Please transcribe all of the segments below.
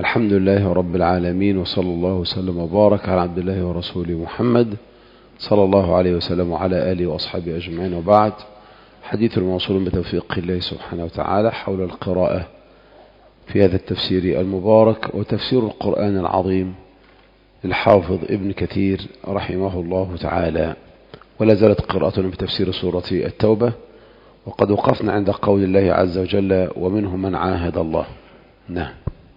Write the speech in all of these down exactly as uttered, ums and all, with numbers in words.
الحمد لله رب العالمين، وصلى الله وسلم وبارك على عبد الله ورسوله محمد صلى الله عليه وسلم وعلى آله وأصحابه أجمعين. وبعد، حديث الموصول بتوفيق الله سبحانه وتعالى حول القراءة في هذا التفسير المبارك وتفسير القرآن العظيم للحافظ ابن كثير رحمه الله تعالى. ولا زالت قراءتنا بتفسير سورة التوبة، وقد وقفنا عند قول الله عز وجل: ومنهم من عاهد الله. نعم.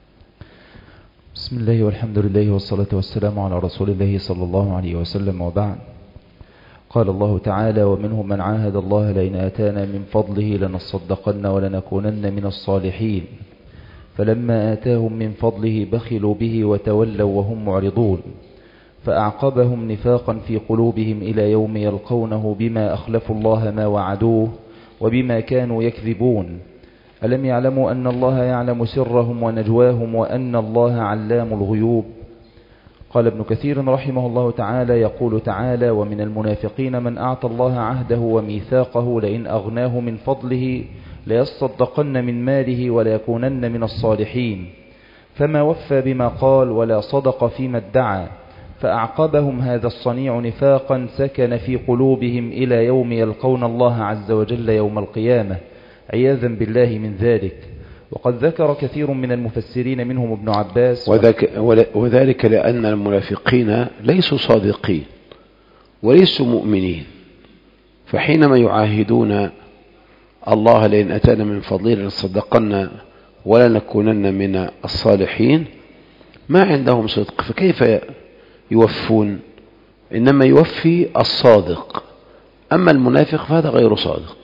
بسم الله والحمد لله والصلاة والسلام على رسول الله صلى الله عليه وسلم، وبعد. قال الله تعالى: ومنهم من عاهد الله لئن آتانا من فضله لنصدقن ولنكونن من الصالحين فلما آتاهم من فضله بخلوا به وتولوا وهم معرضون فأعقبهم نفاقا في قلوبهم إلى يوم يلقونه بما أخلفوا الله ما وعدوه وبما كانوا يكذبون ألم يعلموا أن الله يعلم سرهم ونجواهم وأن الله علام الغيوب. قال ابن كثير رحمه الله تعالى: يقول تعالى: ومن المنافقين من أعطى الله عهده وميثاقه لئن أغناه من فضله ليصدقن من ماله وليكونن من الصالحين فما وفى بما قال ولا صدق فيما ادعى فأعقبهم هذا الصنيع نفاقا سكن في قلوبهم إلى يوم يلقون الله عز وجل يوم القيامة عياذا بالله من ذلك. وقد ذكر كثير من المفسرين منهم ابن عباس وذلك لأن المنافقين ليسوا صادقين وليسوا مؤمنين، فحينما يعاهدون الله لئن أتانا من فضله لنصدقن ولنكونن من الصالحين ما عندهم صدق، فكيف يوفون؟ إنما يوفي الصادق، أما المنافق فهذا غير صادق.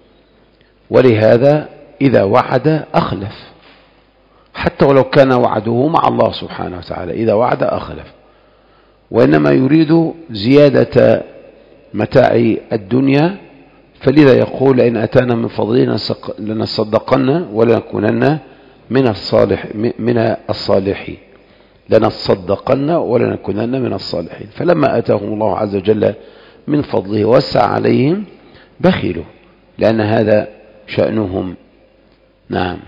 ولهذا إذا وعد أخلف، حتى ولو كان وعده مع الله سبحانه وتعالى، إذا وعد أخلف، وإنما يريد زيادة متاع الدنيا، فلذا يقول: لئن أتانا من فضله لنصدقن ولنكونن من الصالح من الصالحين لنصدقن ولنكونن من الصالحين. فلما أتاهم الله عز وجل من فضله وسع عليهم بخلوا، لأن هذا شأنهم. نعم.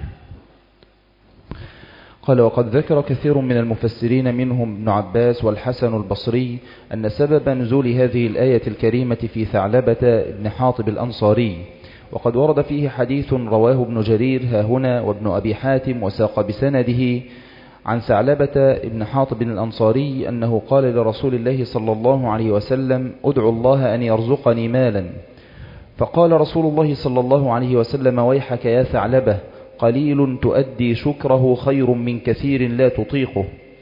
قال: وقد ذكر كثير من المفسرين منهم ابن عباس والحسن البصري أن سبب نزول هذه الآية الكريمة في ثعلبة بن حاطب الأنصاري، وقد ورد فيه حديث رواه ابن جرير ها هنا وابن أبي حاتم وساق بسنده عن ثعلبة بن حاطب الأنصاري أنه قال لرسول الله صلى الله عليه وسلم: أدعو الله أن يرزقني مالا. فقال رسول الله صلى الله عليه وسلم: ويحك يا ثعلبة، قليل تؤدي شكره خير من كثير لا تطيقه.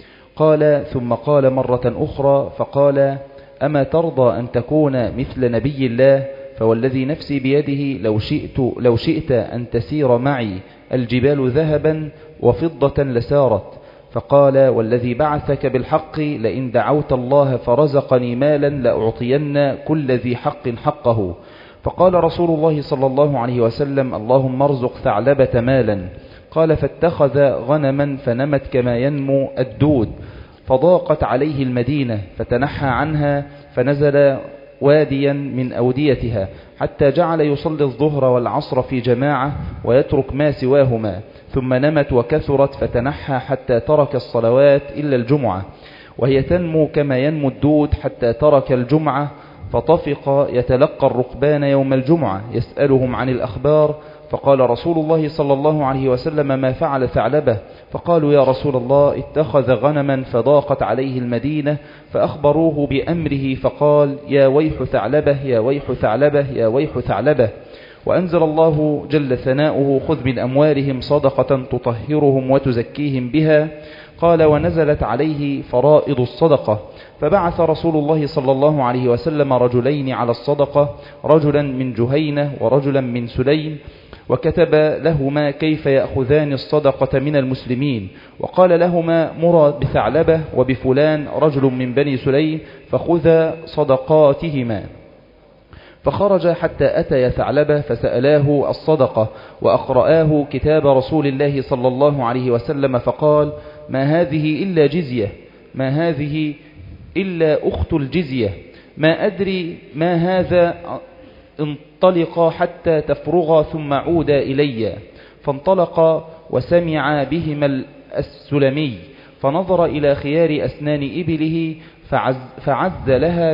قال: ثم قال مرة أخرى فقال: أما ترضى أن تكون مثل نبي الله؟ فوالذي نفسي بيده لو شئت, لو شئت أن تسير معي الجبال ذهبا وفضة لسارت. فقال: والذي بعثك بالحق لئن دعوت الله فرزقني مالا لأعطين كل ذي حق حقه. فقال رسول الله صلى الله عليه وسلم: اللهم ارزق ثعلبة مالا. قال: فاتخذ غنما فنمت كما ينمو الدود، فضاقت عليه المدينة فتنحى عنها فنزل واديا من أوديتها حتى جعل يصلي الظهر والعصر في جماعة ويترك ما سواهما، ثم نمت وكثرت فتنحى حتى ترك الصلوات إلا الجمعة، وهي تنمو كما ينمو الدود حتى ترك الجمعة، فطفق يتلقى الركبان يوم الجمعة يسألهم عن الأخبار. فقال رسول الله صلى الله عليه وسلم: ما فعل ثعلبة؟ فقالوا: يا رسول الله اتخذ غنما فضاقت عليه المدينة. فأخبروه بأمره فقال: يا ويح ثعلبة يا ويح ثعلبة يا ويح ثعلبة. وأنزل الله جل ثناؤه: خذ من أموالهم صدقة تطهرهم وتزكيهم بها. قال: ونزلت عليه فرائض الصدقة. فبعث رسول الله صلى الله عليه وسلم رجلين على الصدقة، رجلا من جهينة ورجلا من سليم، وكتب لهما كيف يأخذان الصدقة من المسلمين، وقال لهما: مرا بثعلبة وبفلان رجل من بني سليم فخذا صدقاتهما. فخرج حتى أتى ثعلبة فسألاه الصدقة وأقرآه كتاب رسول الله صلى الله عليه وسلم، فقال: ما هذه إلا جزية، ما هذه إلا أخت الجزية، ما أدري ما هذا، انطلقا حتى تفرغا ثم عودا إلي. فانطلقا وسمع بهما السلمي فنظر إلى خيار أسنان إبله فعز, فعز لها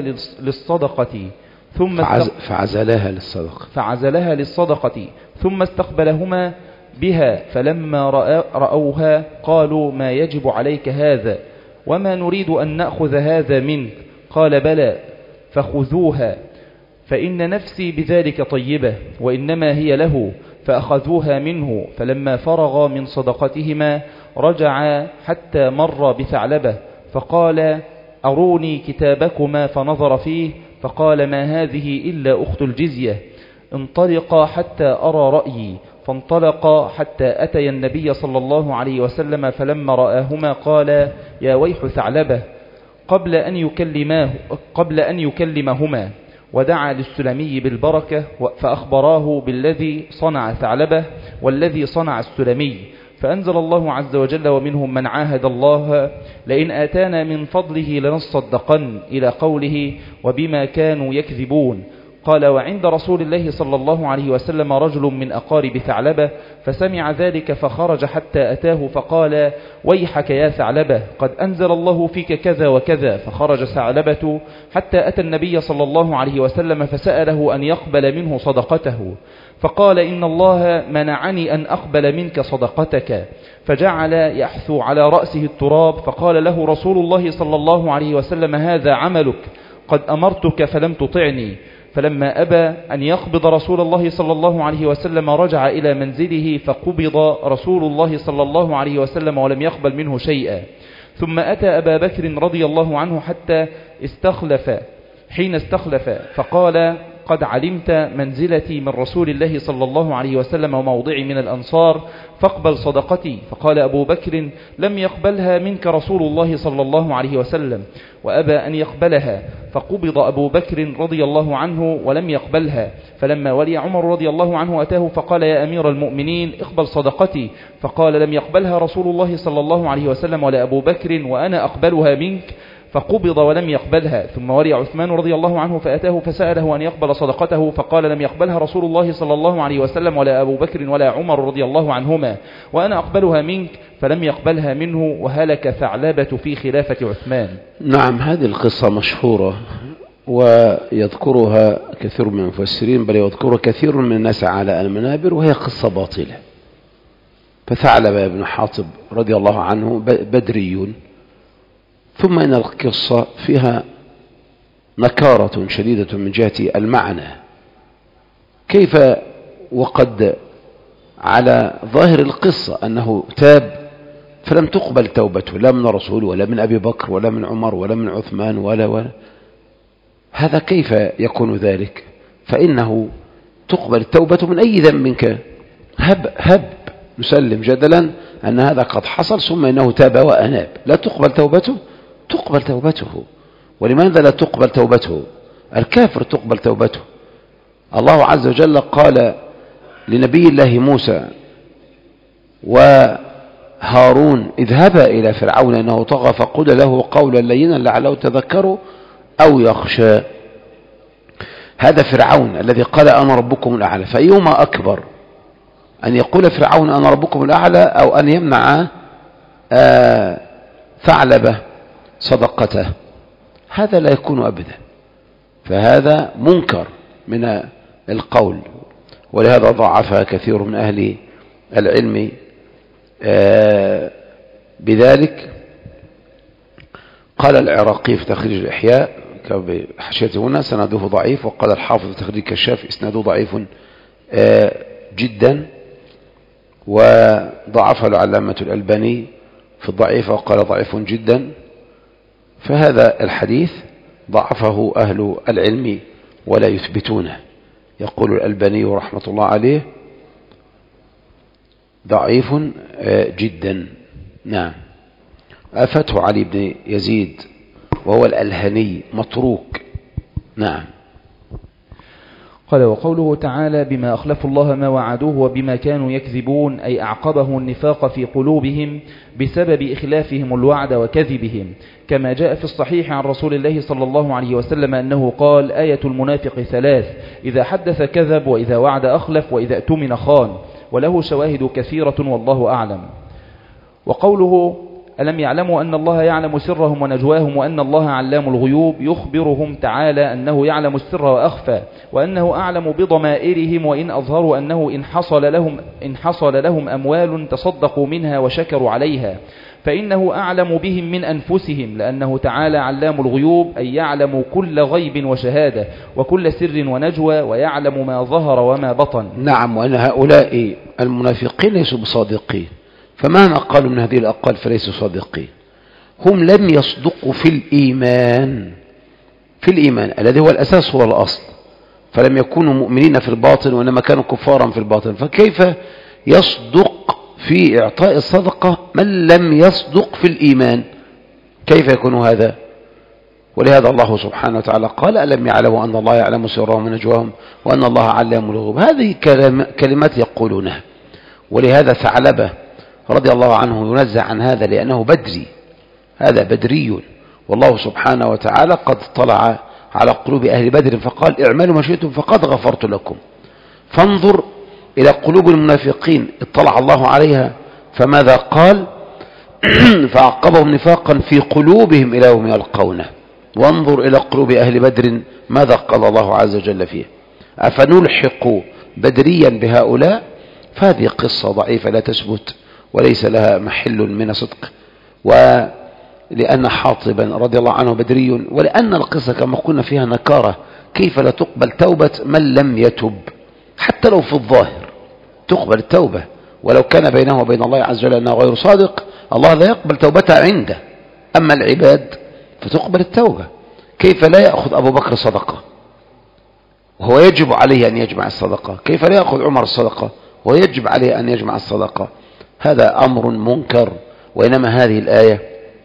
للصدقة ثم فعز فعزلها للصدقة فعزلها للصدقة ثم استقبلهما بها فلما رأوها قالوا ما يجب عليك هذا وما نريد أن نأخذ هذا منك قال بلى فخذوها فإن نفسي بذلك طيبة وإنما هي له فأخذوها منه فلما فرغ من صدقتهما رجع حتى مر بثعلبة فقال أروني كتابكما فنظر فيه فقال ما هذه إلا أخت الجزية انطلقا حتى أرى رأيي فانطلقا حتى أتي النبي صلى الله عليه وسلم فلما رآهما قال يا ويح ثعلبة قبل أن يكلماه قبل أن يكلمهما ودعا للسلمي بالبركة فأخبراه بالذي صنع ثعلبة والذي صنع السلمي فأنزل الله عز وجل ومنهم من عاهد الله لئن آتانا من فضله لنصدقن إلى قوله وبما كانوا يكذبون قال وعند رسول الله صلى الله عليه وسلم رجل من أقارب ثعلبة فسمع ذلك فخرج حتى أتاه فقال ويحك يا ثعلبة قد أنزل الله فيك كذا وكذا فخرج ثعلبة حتى أتى النبي صلى الله عليه وسلم فسأله أن يقبل منه صدقته فقال إن الله منعني أن أقبل منك صدقتك فجعل يحثو على رأسه التراب فقال له رسول الله صلى الله عليه وسلم هذا عملك قد أمرتك فلم تطعني فلما أبى أن يقبض رسول الله صلى الله عليه وسلم رجع إلى منزله فقبض رسول الله صلى الله عليه وسلم ولم يقبل منه شيئا ثم أتى أبا بكر رضي الله عنه حتى استخلف حين استخلف فقال قد علمت منزلتي من رسول الله صلى الله عليه وسلم وموضعي من الأنصار فاقبل صدقتي فقال أبو بكر لم يقبلها منك رسول الله صلى الله عليه وسلم وأبى أن يقبلها فقبض أبو بكر رضي الله عنه ولم يقبلها فلما ولي عمر رضي الله عنه أتاه فقال يا أمير المؤمنين اقبل صدقتي فقال لم يقبلها رسول الله صلى الله عليه وسلم ولا أبو بكر وأنا أقبلها منك فقبض ولم يقبلها ثم ولي عثمان رضي الله عنه فأتاه فسأله أن يقبل صدقته فقال لم يقبلها رسول الله صلى الله عليه وسلم ولا أبو بكر ولا عمر رضي الله عنهما وأنا أقبلها منك فلم يقبلها منه وهلك ثعلبة في خلافة عثمان. نعم هذه القصة مشهورة ويذكرها كثير من المفسرين بل يذكرها كثير من الناس على المنابر وهي قصة باطلة. فثعلبة بن حاطب رضي الله عنه بدري ثم إن القصة فيها نكارة شديدة من جهة المعنى كيف وقد على ظاهر القصة أنه تاب فلم تقبل توبته لا من رسول ولا من أبي بكر ولا من عمر ولا من عثمان ولا ولا هذا كيف يكون ذلك فإنه تقبل التوبة من أي ذنب كان هب هب نسلم جدلا أن هذا قد حصل ثم إنه تاب وأناب لا تقبل توبته تقبل توبته. ولماذا لا تقبل توبته؟ الكافر تقبل توبته. الله عز وجل قال لنبي الله موسى وهارون اذهبا إلى فرعون إنه طغى فقل له قولا لينا لعله تذكروا أو يخشى. هذا فرعون الذي قال أنا ربكم الأعلى فأيهما أكبر أن يقول فرعون أنا ربكم الأعلى أو أن يمنع آه ثعلبة صدقته؟ هذا لا يكون أبدا فهذا منكر من القول ولهذا ضعفها كثير من أهل العلم آه بذلك. قال العراقي في تخريج الإحياء كحشيته هنا سنده ضعيف وقال الحافظ في تخريج الكشاف إسناده ضعيف آه جدا وضعفه العلامة الألباني في الضعيف وقال ضعيف جدا. فهذا الحديث ضعفه أهل العلم ولا يثبتونه. يقول الألباني رحمة الله عليه ضعيف جدا. نعم. أفته علي بن يزيد وهو الألهني متروك. نعم. قال وقوله تعالى بما أخلفوا الله ما وعدوه وبما كانوا يكذبون أي أعقبه النفاق في قلوبهم بسبب إخلافهم الوعد وكذبهم كما جاء في الصحيح عن رسول الله صلى الله عليه وسلم أنه قال آية المنافق ثلاث إذا حدث كذب وإذا وعد أخلف وإذا اؤتمن خان وله شواهد كثيرة والله أعلم. وقوله ألم يعلموا أن الله يعلم سرهم ونجواهم وأن الله علام الغيوب يخبرهم تعالى أنه يعلم السر وأخفى وأنه أعلم بضمائرهم وإن أظهروا أنه إن حصل لهم, إن حصل لهم أموال تصدقوا منها وشكروا عليها فإنه أعلم بهم من أنفسهم لأنه تعالى علام الغيوب أي يعلم كل غيب وشهادة وكل سر ونجوى ويعلم ما ظهر وما بطن. نعم، وأن هؤلاء المنافقين ليسوا بصادقين، فمهما قالوا من هذه الأقوال فليسوا صادقين. هم لم يصدقوا في الإيمان في الإيمان الذي هو الأساس هو الأصل، فلم يكونوا مؤمنين في الباطن وإنما كانوا كفارا في الباطن، فكيف يصدق في إعطاء الصدقة من لم يصدق في الإيمان؟ كيف يكون هذا؟ ولهذا الله سبحانه وتعالى قال ألم يعلموا أن الله يعلم سرهم ونجواهم وأن الله علام الغيوب. هذه كلمات يقولونها، ولهذا ثعلبة رضي الله عنه ينزع عن هذا لأنه بدري، هذا بدري، والله سبحانه وتعالى قد اطلع على قلوب أهل بدر فقال اعملوا ما شئتم فقد غفرت لكم. فانظر إلى قلوب المنافقين اطلع الله عليها فماذا قال؟ فعقبهم نفاقا في قلوبهم إلى يوم يلقونه. وانظر إلى قلوب أهل بدر ماذا قال الله عز وجل فيه؟ أفنلحق بدريا بهؤلاء؟ فهذه قصة ضعيفة لا تثبت وليس لها محل من صدق، ولأن حاطبا رضي الله عنه بدري، ولأن القصة كما قلنا فيها نكارة. كيف لا تقبل توبة من لم يتب؟ حتى لو في الظاهر تقبل التوبة، ولو كان بينه وبين الله عز وجل أنه غير صادق الله لا يقبل توبته عنده. أما العباد فتقبل التوبة. كيف لا يأخذ أبو بكر صدقة وهو يجب عليه أن يجمع الصدقة؟ كيف لا يأخذ عمر الصدقة وهو يجب عليه أن يجمع الصدقة؟ هذا أمر منكر. وإنما هذه الآية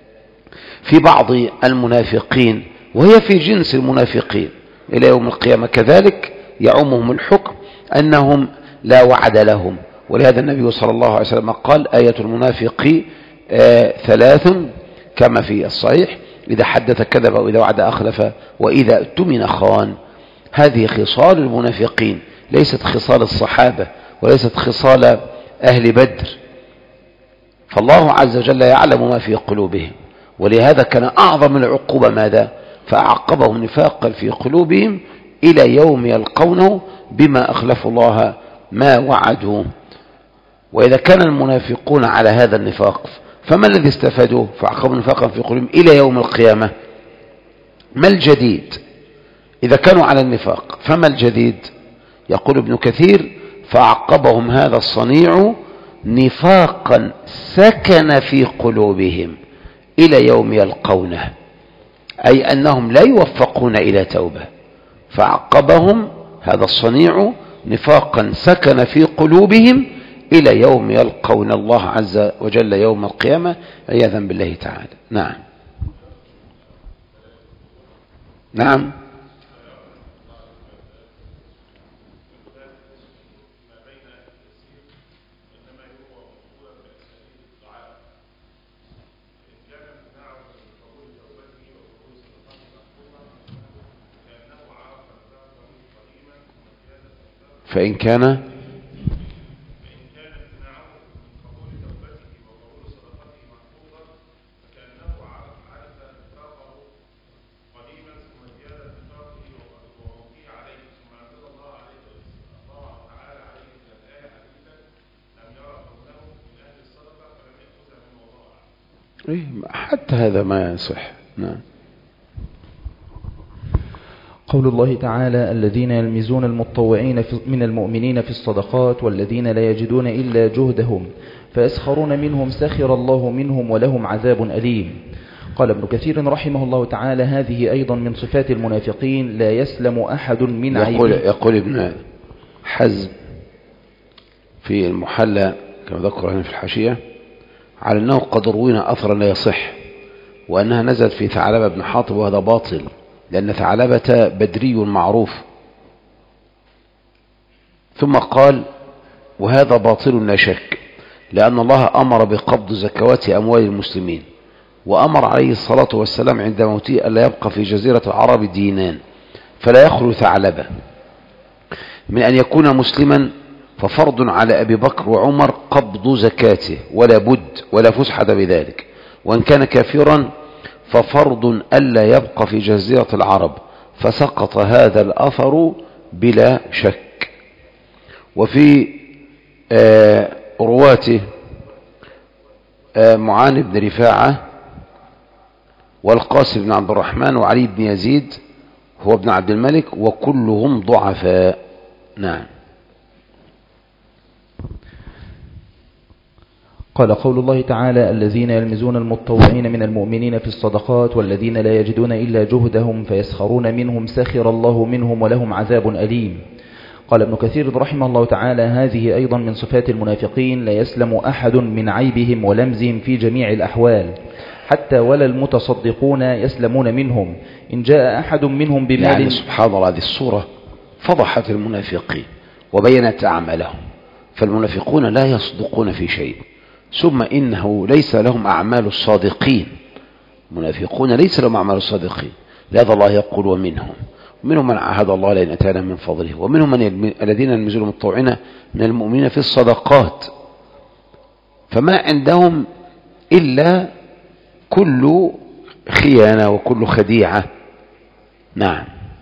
في بعض المنافقين وهي في جنس المنافقين إلى يوم القيامة كذلك يعمهم الحكم أنهم لا وعد لهم. ولهذا النبي صلى الله عليه وسلم قال آية المنافق آه ثلاث كما في الصحيح: إذا حدث كذب وإذا وعد أخلف وإذا اؤتمن خان. هذه خصال المنافقين، ليست خصال الصحابة وليست خصال أهل بدر. فالله عز وجل يعلم ما في قلوبهم، ولهذا كان أعظم العقوبة ماذا؟ فأعقبهم نفاقا في قلوبهم إلى يوم يلقونه بما أخلفوا الله ما وعدوا. وإذا كان المنافقون على هذا النفاق فما الذي استفادوه؟ فأعقبوا نفاقا في قلوبهم إلى يوم القيامة. ما الجديد إذا كانوا على النفاق؟ فما الجديد؟ يقول ابن كثير: فأعقبهم هذا الصنيع نفاقا سكن في قلوبهم إلى يوم يلقونه، أي أنهم لا يوفقون إلى توبة. فعقبهم هذا الصنيع نفاقا سكن في قلوبهم إلى يوم يلقون الله عز وجل يوم القيامة عياذا بالله تعالى. نعم نعم فإن كان حتى هذا ما يصح. نعم. قول الله تعالى: الذين يلمزون المتطوعين من المؤمنين في الصدقات والذين لا يجدون إلا جهدهم فيسخرون منهم سخر الله منهم ولهم عذاب أليم. قال ابن كثير رحمه الله تعالى: هذه أيضا من صفات المنافقين لا يسلم أحد من يقول, عيبه. يقول ابن حزم في المحلى كما ذكر هنا في الحاشية على أنه قد روينا أثرا لا يصح، وأنها نزلت في ثعلبة بن حاطب، وهذا باطل، لأن ثعلبة بدري معروف. ثم قال: وهذا باطل لا شك، لأن الله أمر بقبض زكوات أموال المسلمين، وأمر عليه الصلاة والسلام عند موته ألا يبقى في جزيرة العرب دينان، فلا يخلو ثعلبة من أن يكون مسلما ففرض على أبي بكر وعمر قبض زكاته ولا بد ولا فسحة بذلك، وإن كان كافرا ففرض ألا يبقى في جزيرة العرب، فسقط هذا الأثر بلا شك. وفي آه رواته آه معان بن رفاعة والقاسم بن عبد الرحمن وعلي بن يزيد هو ابن عبد الملك، وكلهم ضعفاء. نعم. قال قول الله تعالى: الذين يلمزون المتطوعين من المؤمنين في الصدقات والذين لا يجدون إلا جهدهم فيسخرون منهم سخر الله منهم ولهم عذاب أليم. قال ابن كثير رحمه الله تعالى: هذه أيضا من صفات المنافقين، لا يسلم أحد من عيبهم ولمزهم في جميع الأحوال، حتى ولا المتصدقون يسلمون منهم. إن جاء أحد منهم بمال، يعني سبحان الله، هذه الصورة فضحت المنافقين وبينت أعمالهم. فالمنافقون لا يصدقون في شيء، ثم إنه ليس لهم أعمال الصادقين. منافقون ليس لهم أعمال الصادقين، لهذا الله يقول: ومنهم ومنهم من عاهد الله لئن أتانا من فضله، ومنهم من الذين يلمزون المتطوعين من المؤمنين في الصدقات، فما عندهم إلا كل خيانة وكل خديعة. نعم.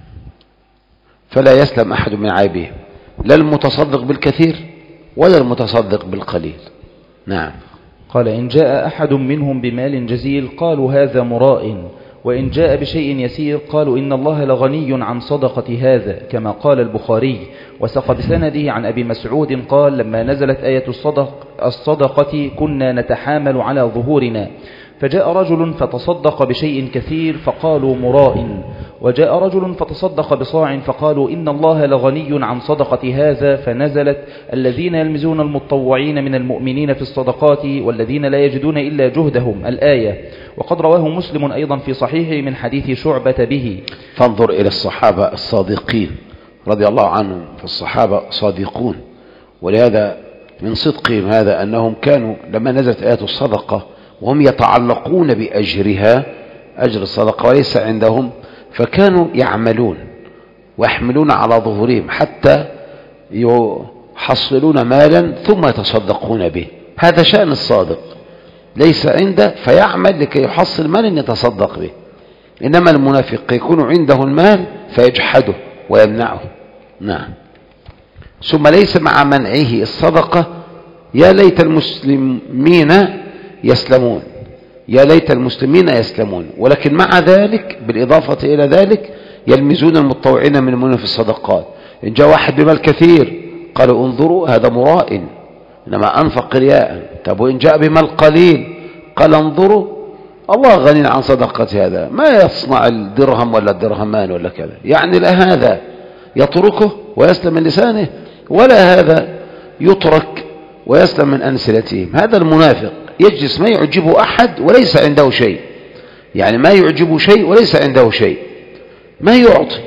فلا يسلم أحد من عيبهم، لا المتصدق بالكثير ولا المتصدق بالقليل. نعم. قال: إن جاء أحد منهم بمال جزيل قالوا هذا مراء، وإن جاء بشيء يسير قالوا إن الله لغني عن صدقة هذا، كما قال البخاري. وسق بسنده عن أبي مسعود قال: لما نزلت آية الصدق الصدقة كنا نتحامل على ظهورنا، فجاء رجل فتصدق بشيء كثير فقالوا مراء، وجاء رجل فتصدق بصاع فقالوا إن الله لغني عن صدقة هذا، فنزلت: الذين يلمزون المتطوعين من المؤمنين في الصدقات والذين لا يجدون إلا جهدهم، الآية. وقد رواه مسلم أيضا في صحيحه من حديث شعبة به. فانظر إلى الصحابة الصادقين رضي الله عنهم، فالصحابة صادقون، ولهذا من صدقهم هذا أنهم كانوا لما نزلت آيات الصدقة وهم يتعلقون بأجرها، أجر الصدقة وليس عندهم، فكانوا يعملون ويحملون على ظهورهم حتى يحصلون مالا ثم يتصدقون به. هذا شأن الصادق، ليس عنده فيعمل لكي يحصل مالا يتصدق به. إنما المنافق يكون عنده المال فيجحده ويمنعه. نعم. ثم ليس مع منعه الصدقة يا ليت المسلمين يسلمون، يا ليت المسلمين يسلمون، ولكن مع ذلك بالإضافة إلى ذلك يلمزون المتطوعين من المؤمنين في الصدقات. إن جاء واحد بمال كثير قالوا انظروا هذا مراء إنما أنفق رياء. طب وإن جاء بمال قليل قال انظروا الله غني عن صدقة هذا، ما يصنع الدرهم ولا الدرهمان ولا كذا. يعني لا هذا يتركه ويسلم من لسانه، ولا هذا يترك ويسلم من أنسلتهم. هذا المنافق يجلس ما يعجبه أحد وليس عنده شيء، يعني ما يعجبه شيء وليس عنده شيء، ما يعطي.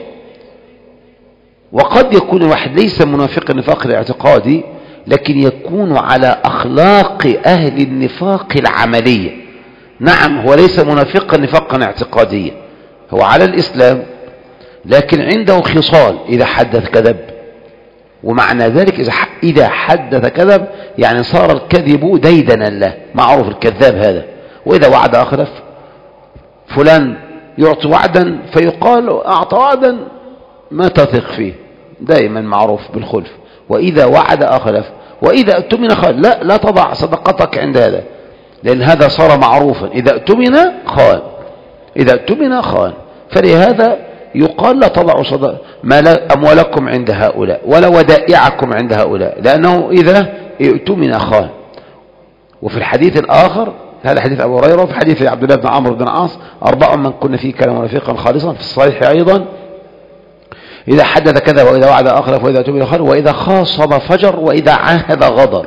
وقد يكون واحد ليس منافق النفاق الاعتقادي، لكن يكون على أخلاق أهل النفاق العملية. نعم، هو ليس منافقا نفاقا اعتقاديا، هو على الإسلام، لكن عنده خصال: إذا حدث كذب. ومعنى ذلك إذا حدث كذب يعني صار الكذب ديدنا له، معروف الكذاب هذا. وإذا وعد أخلف، فلان يعطي وعدا فيقال أعطى وعدا ما تثق فيه، دائما معروف بالخلف. وإذا وعد أخلف، وإذا اؤتمن خان. لا لا تضع صدقتك عند هذا، لأن هذا صار معروفا: إذا اؤتمن خان، إذا اؤتمن خان. فلهذا يقال لا تضعوا صدق ما أموالكم عند هؤلاء ولا ودائعكم عند هؤلاء، لأنه إذا اؤتمن خان. وفي الحديث الآخر، هذا حديث أبو هريرة، وفي حديث عبد الله بن عمرو بن العاص: أربع من كنا فيه كان منافقا خالصا. في الصحيح أيضا: إذا حدث كذب، وإذا وعد أخلف، وإذا اؤتمن خان، وإذا خاصم فجر، وإذا عاهد غدر.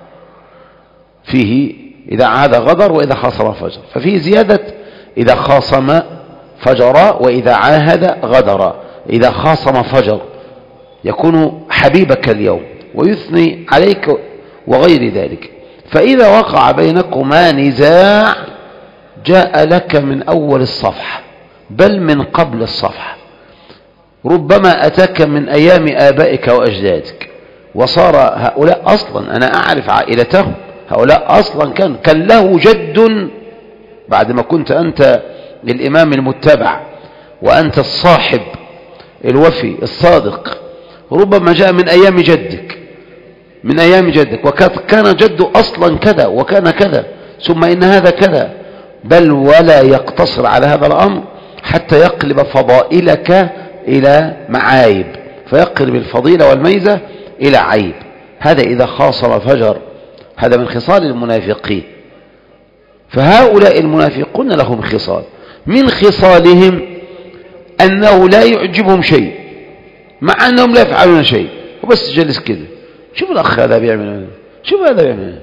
فيه إذا عاهد غدر وإذا خاصم فجر، ففيه زيادة: إذا خاصم فجر وإذا عاهد غدر. إذا خاصم فجر يكون حبيبك اليوم ويثني عليك وغير ذلك. فإذا وقع بينكما نزاع جاء لك من أول الصفحة بل من قبل الصفحة، ربما أتاك من أيام آبائك وأجدادك، وصار هؤلاء أصلا أنا أعرف عائلتهم، هؤلاء أصلا كان كان له جد بعد ما كنت أنت الإمام المتبع وأنت الصاحب الوفي الصادق، ربما جاء من أيام جدك من أيام جدك وكان جده أصلا كذا وكان كذا ثم إن هذا كذا، بل ولا يقتصر على هذا الأمر حتى يقلب فضائلك إلى معايب، فيقلب الفضيلة والميزة إلى عيب. هذا إذا خاصم فجر، هذا من خصال المنافقين. فهؤلاء المنافقون لهم خصال، من خصالهم أنه لا يعجبهم شيء مع أنهم لا يفعلون شيء، وبس جلس كده. شوف الأخ هذا بيعمل، شوف هذا بيعمل،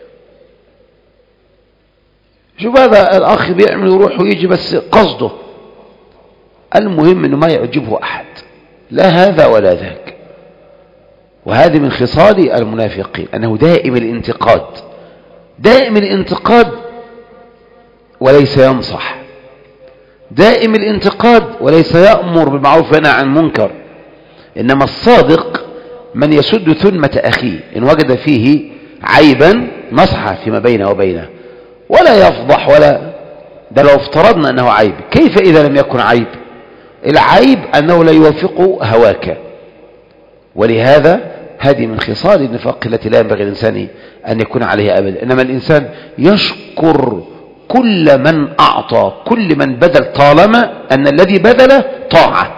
شوف هذا الأخ بيعمل يروح ويجي بس قصده. المهم أنه ما يعجبه أحد، لا هذا ولا ذاك. وهذه من خصال المنافقين أنه دائم الانتقاد، دائم الانتقاد وليس ينصح، دائم الانتقاد وليس يأمر بالمعروف وينهى عن المنكر. إنما الصادق من يسد ثلمة أخيه إن وجد فيه عيبا نصح فيما بينه وبينه ولا يفضح. ولا ده لو افترضنا أنه عيب، كيف إذا لم يكن عيب؟ العيب أنه لا يوافق هواك. ولهذا هذه من خصال النفاق التي لا ينبغي الإنسان أن يكون عليها أبدا. إنما الإنسان يشكر كل من أعطى، كل من بذل، طالما أن الذي بذل طاعة.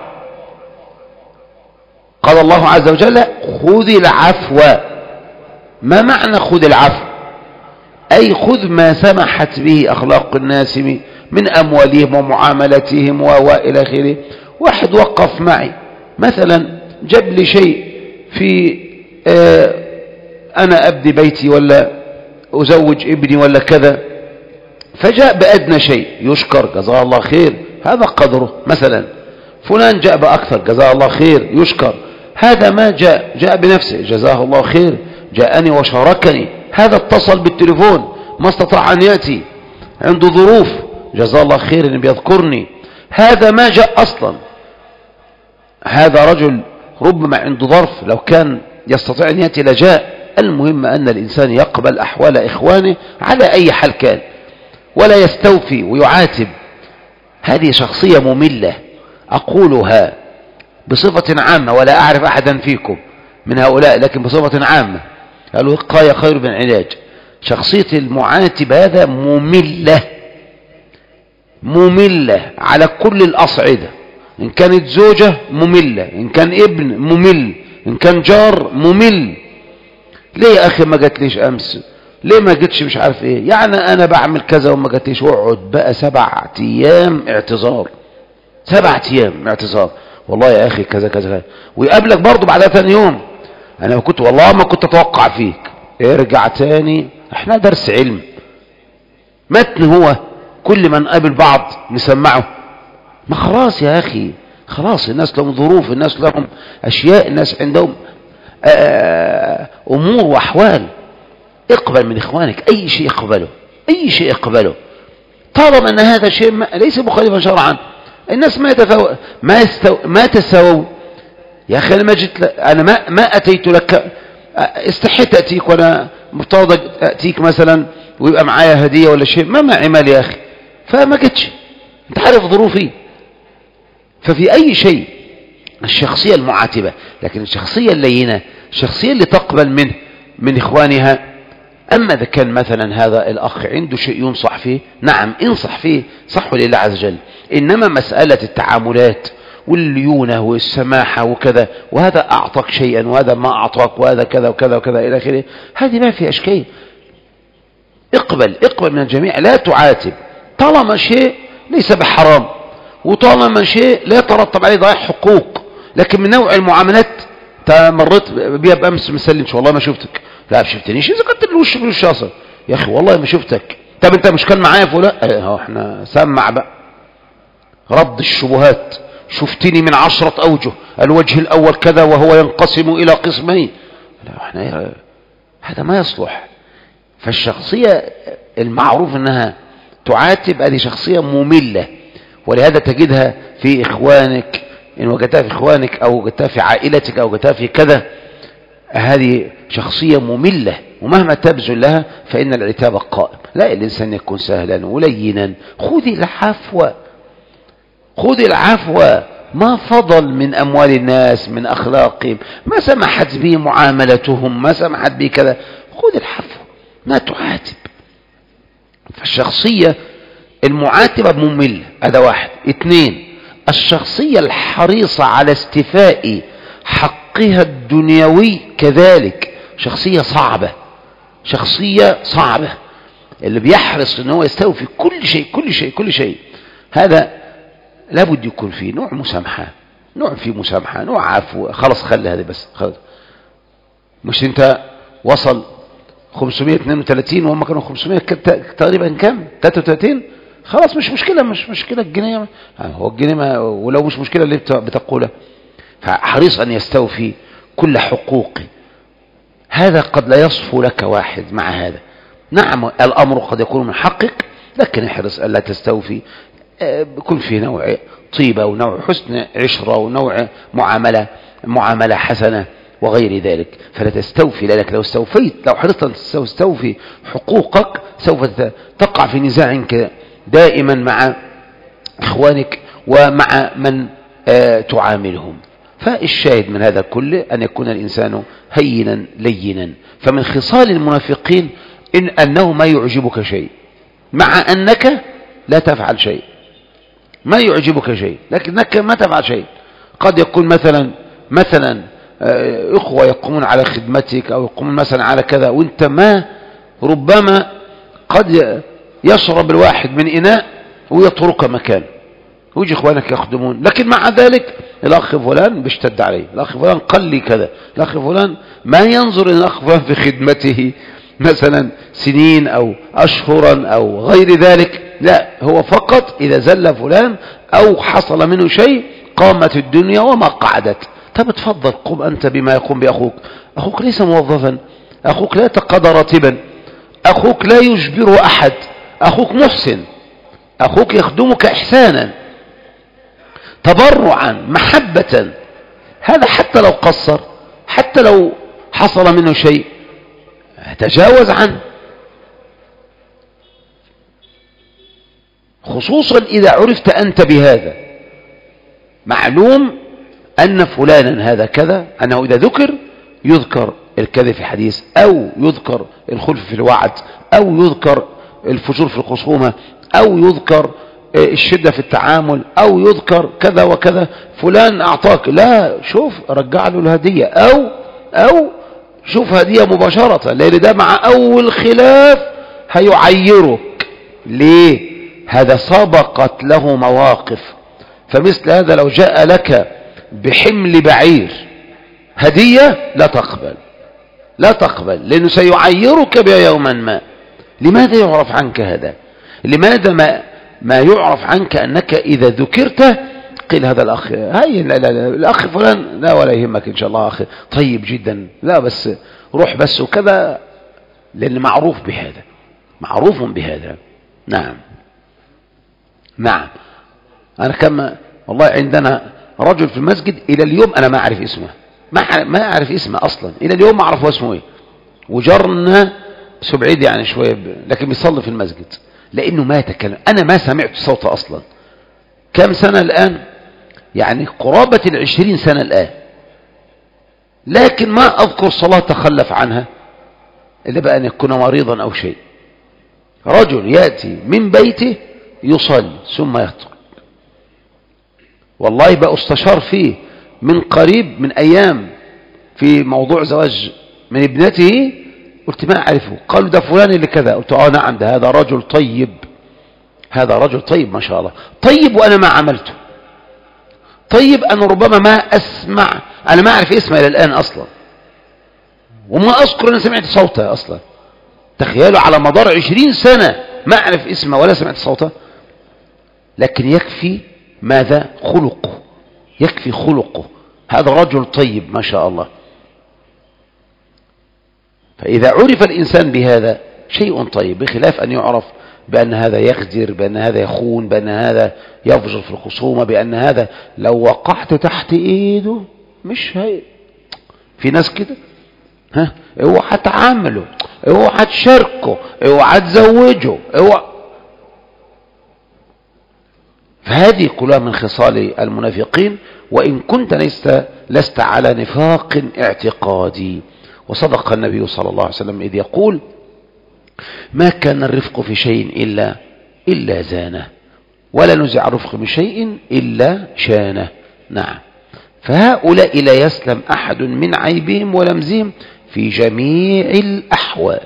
قال الله عز وجل خذ العفو. ما معنى خذ العفو؟ أي خذ ما سمحت به أخلاق الناس من أموالهم ومعاملتهم وإلى آخره. واحد وقف معي مثلا جاب لي شيء في آه أنا أبني بيتي ولا أزوج ابني ولا كذا، فجاء بأدنى شيء يشكر جزاه الله خير، هذا قدره. مثلا فلان جاء بأكثر جزاه الله خير يشكر. هذا ما جاء جاء بنفسه جزاه الله خير، جاءني وشاركني، هذا اتصل بالتليفون ما استطاع أن يأتي، عنده ظروف جزاه الله خير إن بيذكرني. هذا ما جاء أصلا، هذا رجل ربما عنده ظرف لو كان يستطيع أن يأتي لجاء. المهم أن الإنسان يقبل أحوال إخوانه على أي حال كان ولا يستوفي ويعاتب. هذه شخصية مملة أقولها بصفة عامة، ولا أعرف أحدا فيكم من هؤلاء، لكن بصفة عامة قالوا وقاية خير من علاج. شخصية المعاتب هذا مملة مملة على كل الأصعدة. إن كانت زوجة مملة، إن كان ابن ممل، إن كان جار ممل. ليه يا أخي ما جاتليش أمس؟ ليه ما جتش مش عارف إيه؟ يعني أنا بعمل كذا وما جاتليش. اقعد بقى سبع أيام اعتذار، سبع أيام اعتذار، والله يا أخي كذا كذا، ويقابلك برضه بعدها ثاني يوم أنا ما كنت والله ما كنت أتوقع فيك. ارجع تاني، احنا درس علم متن، هو كل ما نقابل بعض نسمعه. ما خلاص يا أخي، خلاص الناس لهم ظروف، الناس لهم أشياء، الناس عندهم أمور وأحوال. اقبل من إخوانك أي شيء اقبله، أي شيء اقبله طالما أن هذا شيء ما ليس مخالفا شرعا. الناس ما يتفاو... ما, يستو... ما تساووا. يا أخي أنا ما جيت ل... أنا ما... ما أتيت لك، استحيت أتيك وأنا مفترض أتيك مثلا ويبقى معايا هدية ولا شيء، ما معي مال يا أخي، فما جتش، أنت عارف ظروفي. ففي أي شيء الشخصية المعاتبة، لكن الشخصية اللينة الشخصية اللي تقبل منه من إخوانها. أما إذا كان مثلا هذا الأخ عنده شيء ينصح فيه، نعم انصح فيه، صحوا لله عز وجل. إنما مسألة التعاملات والليونة والسماحة وكذا، وهذا أعطاك شيئا وهذا ما أعطاك وهذا كذا وكذا وكذا إلى آخره، هذه ما في أشكال. اقبل اقبل من الجميع، لا تعاتب طالما شيء ليس بحرام، وطالما شيء لا يترتب عليه ضياع حقوق. لكن من نوع المعاملات مريت بيها بأمس مسلمش والله ما شفتك، لا ما شفتنيش، إذا كنت الوش بالوش أصلا يا أخي والله ما شفتك. طب أنت مش كان معايا فلان؟ اه احنا سمع بقى رد الشبهات. شفتني من عشرة أوجه، الوجه الأول كذا وهو ينقسم إلى قسمين. لا احنا هذا ما يصلح. فالشخصية المعروف أنها تعاتب هذه شخصية مملة، ولهذا تجدها في إخوانك، إن وجدتها في إخوانك أو وجدتها في عائلتك أو وجدتها في كذا، هذه شخصية مملة، ومهما تبذل لها فإن العتاب قائم. لا، الإنسان يكون سهلا ولينا. خذ العفو، خذ العفو. ما فضل من أموال الناس، من أخلاقهم، ما سمحت به معاملتهم، ما سمحت به كذا. خذ العفو، ما تعاتب. فالشخصية المعاتبة مملة، هذا واحد. اثنين، الشخصية الحريصة على استيفاء حقها الدنيوي كذلك شخصية صعبة، شخصية صعبة. اللي بيحرص ان هو يستوفي كل شيء كل شيء كل شيء، هذا لابد يكون فيه نوع مسامحة، نوع فيه مسامحة، نوع عفو. خلاص خلي هذه بس خلاص. مش انت وصل خمسمائة واثنين وثلاثين وهم كانوا خمسمائة تقريبا كم ثلاثة وثلاثين، خلاص مش مشكلة، مش مشكلة الجنيه، هو الجنيه ما، ولو مش مشكلة اللي بتقوله. فحريص أن يستوفي كل حقوقه. هذا قد لا يصفو لك واحد مع هذا. نعم الأمر قد يكون من حقك، لكن احرص ألا تستوفي. بيكون في نوع طيبة ونوع حسن عشرة ونوع معاملة معاملة حسنة وغير ذلك. فلا تستوفي، لأنك لو استوفيت، لو حرصت أن تستوفي حقوقك سوف تقع في نزاع دائما مع إخوانك ومع من تعاملهم. فالشاهد من هذا كله أن يكون الإنسان هينا لينا. فمن خصال المنافقين إن أنه ما يعجبك شيء، مع أنك لا تفعل شيء. ما يعجبك شيء لكنك ما تفعل شيء. قد يكون مثلا مثلا إخوة يقومون على خدمتك أو يقومون مثلا على كذا، وانت ما، ربما قد يشرب الواحد من إناء ويترك مكان ويجي إخوانك يخدمون، لكن مع ذلك الأخ فلان بيشتد عليه، الأخ فلان قال لي كذا، الأخ فلان ما ينظر إلى الأخ فلان في خدمته مثلا سنين أو أشهرا أو غير ذلك. لا، هو فقط إذا زل فلان أو حصل منه شيء قامت الدنيا وما قعدت. طب تفضل قم أنت بما يقوم بأخوك. أخوك ليس موظفا، أخوك لا يتقاضى راتبا، أخوك لا يجبر أحد، أخوك محسن، أخوك يخدمك إحسانا تبرعا محبة. هذا حتى لو قصر، حتى لو حصل منه شيء تجاوز عنه، خصوصا إذا عرفت أنت بهذا. معلوم أن فلانا هذا كذا، أنه إذا ذكر يذكر الكذب في الحديث، أو يذكر الخلف في الوعد، أو يذكر الفجور في الخصومة، أو يذكر الشدة في التعامل، أو يذكر كذا وكذا. فلان أعطاك، لا شوف رجع له الهدية، أو أو شوف هدية مباشرة، لأن ده مع أول خلاف هيعيرك. ليه؟ هذا سبقت له مواقف. فمثل هذا لو جاء لك بحمل بعير هدية لا تقبل، لا تقبل، لأنه سيعيرك بها يوما ما. لماذا يعرف عنك هذا؟ لماذا ما ما يعرف عنك أنك إذا ذكرت قيل هذا الأخ هاي، لا لا لا الأخ فلان لا ولا يهمك إن شاء الله أخي طيب جدا، لا بس روح بس وكذا، لأن معروف بهذا، معروف بهذا. نعم نعم. أنا كما والله عندنا رجل في المسجد إلى اليوم أنا ما أعرف اسمه، ما ما أعرف اسمه أصلا إلى اليوم، ما أعرف هو اسمه إيه، وجرنا سبعيد يعني شوية، لكن بيصلي في المسجد لأنه ما يتكلم. أنا ما سمعت صوته أصلا. كم سنة الآن؟ يعني قرابة العشرين سنة الآن، لكن ما أذكر صلاة تخلف عنها إلا بأن يكون مريضا أو شيء. رجل يأتي من بيته يصلي ثم يخطب. والله بقى استشار فيه من قريب من أيام في موضوع زواج من ابنته، قلت ما أعرفه، قالوا ده فلان اللي كذا، قلت آه نعم ده هذا رجل طيب، هذا رجل طيب ما شاء الله، طيب وأنا ما عملته، طيب أنا ربما ما أسمع، أنا ما أعرف اسمه إلى الآن أصلا، وما أذكر أنا سمعت صوته أصلا. تخيلوا على مدار عشرين سنة ما أعرف اسمه ولا سمعت صوته. لكن يكفي ماذا؟ خلقه، يكفي خلقه، هذا رجل طيب ما شاء الله. فإذا عرف الإنسان بهذا شيء طيب، بخلاف أن يعرف بأن هذا يغدر، بأن هذا يخون، بأن هذا يفجر في الخصومة، بأن هذا لو وقعت تحت إيده مش هي. في ناس كده ها اوعى تعامله، اوعى تشاركه، اوعى تزوجه، اوعى. فهذه كلها من خصال المنافقين، وإن كنت لست, لست على نفاق اعتقادي. وصدق النبي صلى الله عليه وسلم إذ يقول: ما كان الرفق في شيء إلا, إلا زانه، ولا نزع الرفق من شيء إلا شانه. نعم. فهؤلاء لا يسلم أحد من عيبهم ولمزهم في جميع الأحوال.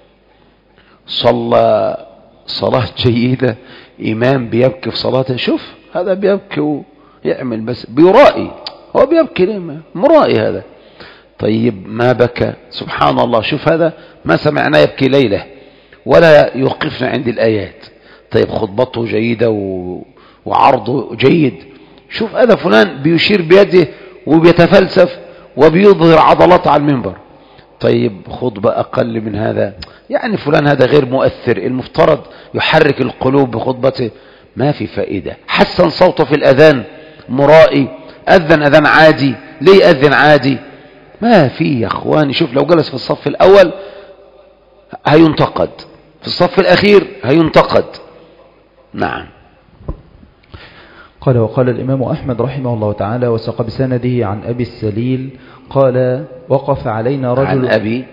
صلى صلاة جيدة، إمام بيبكي في صلاته، شوف هذا بيبكي ويعمل بس بيرائي، هو بيبكي ليه؟ مرائي هذا. طيب ما بكى، سبحان الله، شوف هذا ما سمعنا يبكي ليلة ولا يوقفنا عند الآيات. طيب خطبته جيدة وعرضه جيد، شوف هذا فلان بيشير بيده وبيتفلسف وبيظهر عضلاته على المنبر. طيب خطبة أقل من هذا، يعني فلان هذا غير مؤثر، المفترض يحرك القلوب بخطبته، ما في فائدة. حسن صوته في الأذان، مرائي، أذن أذان عادي، ليه أذن عادي؟ ما في يا أخواني. شوف لو جلس في الصف الأول هينتقد، في الصف الأخير هينتقد. نعم. قال: وقال الإمام أحمد رحمه الله تعالى وساق بسنده عن أبي السليل قال: وقف علينا رجل. عن أبي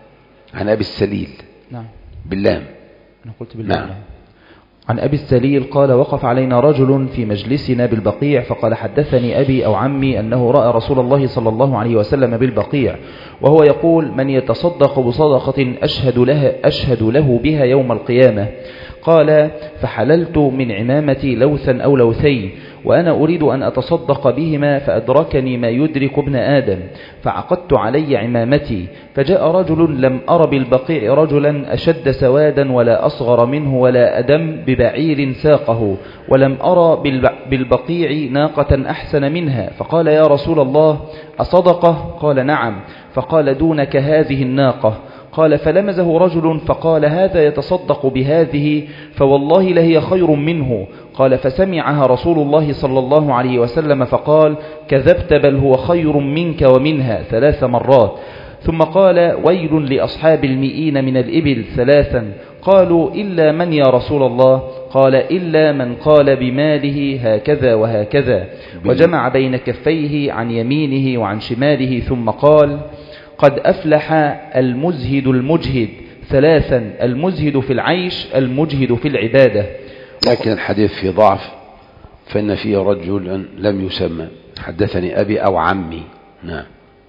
عن أبي السليل. نعم باللام. أنا قلت باللام. نعم. عن أبي السليل قال: وقف علينا رجل في مجلسنا بالبقيع فقال: حدثني أبي أو عمي أنه رأى رسول الله صلى الله عليه وسلم بالبقيع وهو يقول: من يتصدق بصدقة أشهد له, أشهد له بها يوم القيامة. قال: فحللت من عمامتي لوثا أو لوثين وأنا أريد أن أتصدق بهما فأدركني ما يدرك ابن آدم، فعقدت علي عمامتي، فجاء رجل لم أر بالبقيع رجلا أشد سوادا ولا أصغر منه ولا أدم ببعير ساقه، ولم أرى بالبقيع ناقة أحسن منها، فقال: يا رسول الله أصدقه؟ قال: نعم. فقال: دونك هذه الناقة. قال: فلمزه رجل فقال: هذا يتصدق بهذه فوالله لهي خير منه. قال: فسمعها رسول الله صلى الله عليه وسلم فقال: كذبت، بل هو خير منك ومنها، ثلاث مرات. ثم قال: ويل لأصحاب المئين من الإبل، ثلاثا. قالوا: إلا من يا رسول الله؟ قال: إلا من قال بماله هكذا وهكذا، وجمع بين كفيه عن يمينه وعن شماله، ثم قال: قد أفلح المزهد المجهد، ثلاثا: المزهد في العيش، المجهد في العبادة. لكن الحديث في ضعف، فإن فيه رجل لم يسمى. حدثني أبي أو عمي. نعم.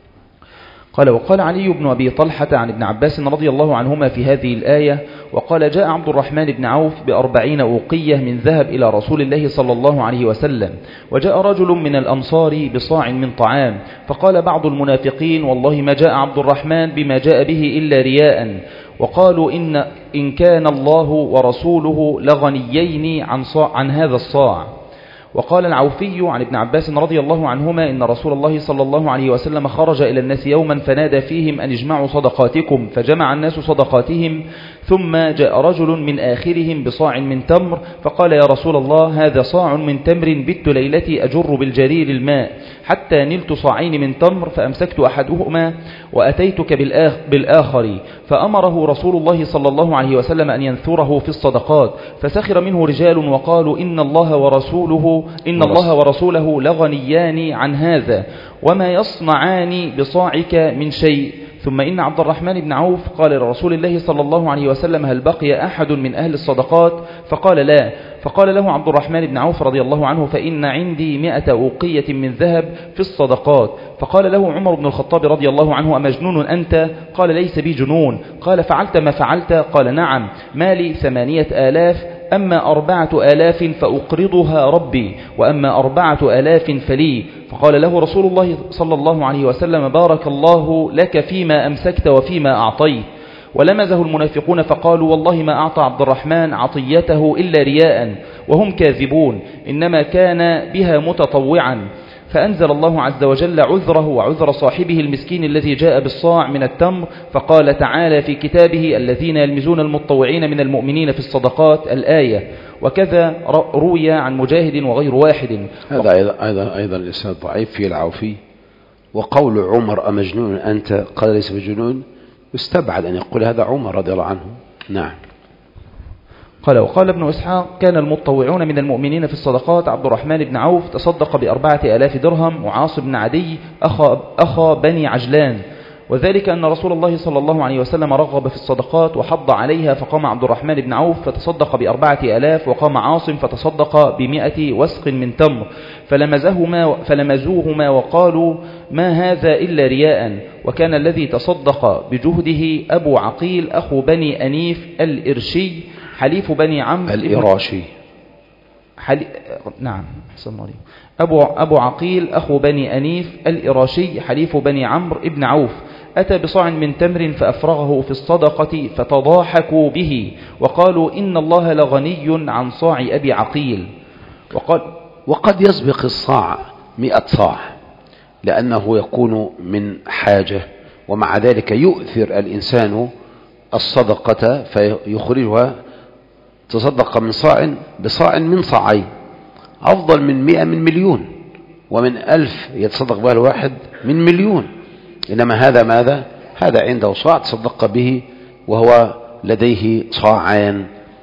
قال: وقال علي بن أبي طلحة عن ابن عباس رضي الله عنهما في هذه الآية: وقال: جاء عبد الرحمن بن عوف بأربعين أوقية من ذهب إلى رسول الله صلى الله عليه وسلم، وجاء رجل من الأنصار بصاع من طعام، فقال بعض المنافقين: والله ما جاء عبد الرحمن بما جاء به إلا رياء. وقالوا: إن, إن كان الله ورسوله لغنيين عن, عن هذا الصاع. وقال العوفي عن ابن عباس رضي الله عنهما: إن رسول الله صلى الله عليه وسلم خرج إلى الناس يوما فنادى فيهم أن اجمعوا صدقاتكم، فجمع الناس صدقاتهم، ثم جاء رجل من آخرهم بصاع من تمر فقال: يا رسول الله هذا صاع من تمر بت ليلتي أجر بالجرير الماء حتى نلت صاعين من تمر، فأمسكت أحدهما وأتيتك بالآخر، فأمره رسول الله صلى الله عليه وسلم أن ينثره في الصدقات، فسخر منه رجال وقالوا: إن الله ورسوله إن الله ورسوله لغنيان عن هذا وما يصنعان بصاعك من شيء. ثم إن عبد الرحمن بن عوف قال لرسول الله صلى الله عليه وسلم: هل بقي أحد من أهل الصدقات؟ فقال: لا. فقال له عبد الرحمن بن عوف رضي الله عنه: فإن عندي مئة أوقية من ذهب في الصدقات. فقال له عمر بن الخطاب رضي الله عنه: أمجنون أنت؟ قال: ليس بي جنون. قال: فعلت ما فعلت؟ قال: نعم، مالي ثمانية آلاف، أما أربعة آلاف فأقرضها ربي، وأما أربعة آلاف فلي. فقال له رسول الله صلى الله عليه وسلم: بارك الله لك فيما أمسكت وفيما أعطيت. ولمزه المنافقون فقالوا: والله ما أعطى عبد الرحمن عطيته إلا رياء، وهم كاذبون، إنما كان بها متطوعا. فأنزل الله عز وجل عذره وعذر صاحبه المسكين الذي جاء بالصاع من التمر، فقال تعالى في كتابه: الذين يلمزون المتطوعين من المؤمنين في الصدقات، الآية. وكذا روي عن مجاهد وغير واحد. هذا أيضا أيضا الإسناد ضعيف في العوفي، وقول عمر أمجنون أنت قال ليس بجنون يستبعد أن يقول هذا عمر رضي الله عنه. نعم. قال وقال ابن إسحاق كان المتطوعون من المؤمنين في الصدقات عبد الرحمن بن عوف تصدق بأربعة آلاف درهم وعاص بن عدي أخا, أخا بني عجلان، وذلك أن رسول الله صلى الله عليه وسلم رغب في الصدقات وحض عليها، فقام عبد الرحمن بن عوف فتصدق بأربعة آلاف، وقام عاصم فتصدق بمئة وسق من تمر، فلمزهما, فلمزوهما وقالوا ما هذا إلا رياء. وكان الذي تصدق بجهده أبو عقيل أخو بني أنيف الإرشي حليف بني عمرو الإراشي حلي... نعم أبو, أبو عقيل أخو بني أنيف الإراشي حليف بني عمرو ابن عوف أتى بصاع من تمر فأفرغه في الصدقة فتضاحكوا به وقالوا إن الله لغني عن صاع أبي عقيل. وقال وقد يسبق الصاع مئة صاع لأنه يكون من حاجة، ومع ذلك يؤثر الإنسان الصدقة فيخرجها تصدق من صاع بصاع من صاعين أفضل من مئة من مليون، ومن ألف يتصدق بها الواحد من مليون. إنما هذا ماذا؟ هذا عنده صاع تصدق به وهو لديه صاعان،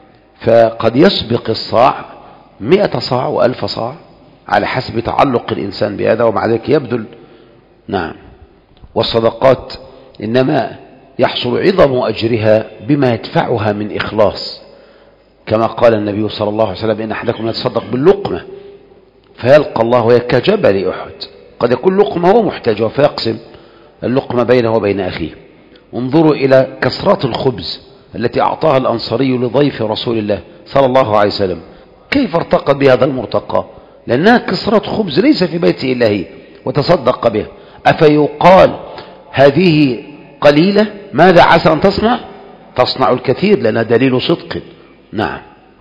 فقد يسبق الصاع مئة صاع وألف صاع على حسب تعلق الإنسان بهذا، ومع ذلك يبذل. نعم. والصدقات إنما يحصل عظم أجرها بما يدفعها من إخلاص، كما قال النبي صلى الله عليه وسلم إن أحدكم يتصدق باللقمة فيلقى الله وهي كجبل أحد. قد يكون لقمة هو محتاجها فيقسم اللقمة بينه وبين أخيه. انظروا إلى كسرات الخبز التي أعطاها الأنصاري لضيف رسول الله صلى الله عليه وسلم، كيف ارتقى بهذا المرتقى؟ لأنها كسرات خبز ليس في بيته إلا هي وتصدق بها. أفيقال هذه قليلة؟ ماذا عسى أن تصنع؟ تصنع الكثير لأنها دليل صدق. نعم.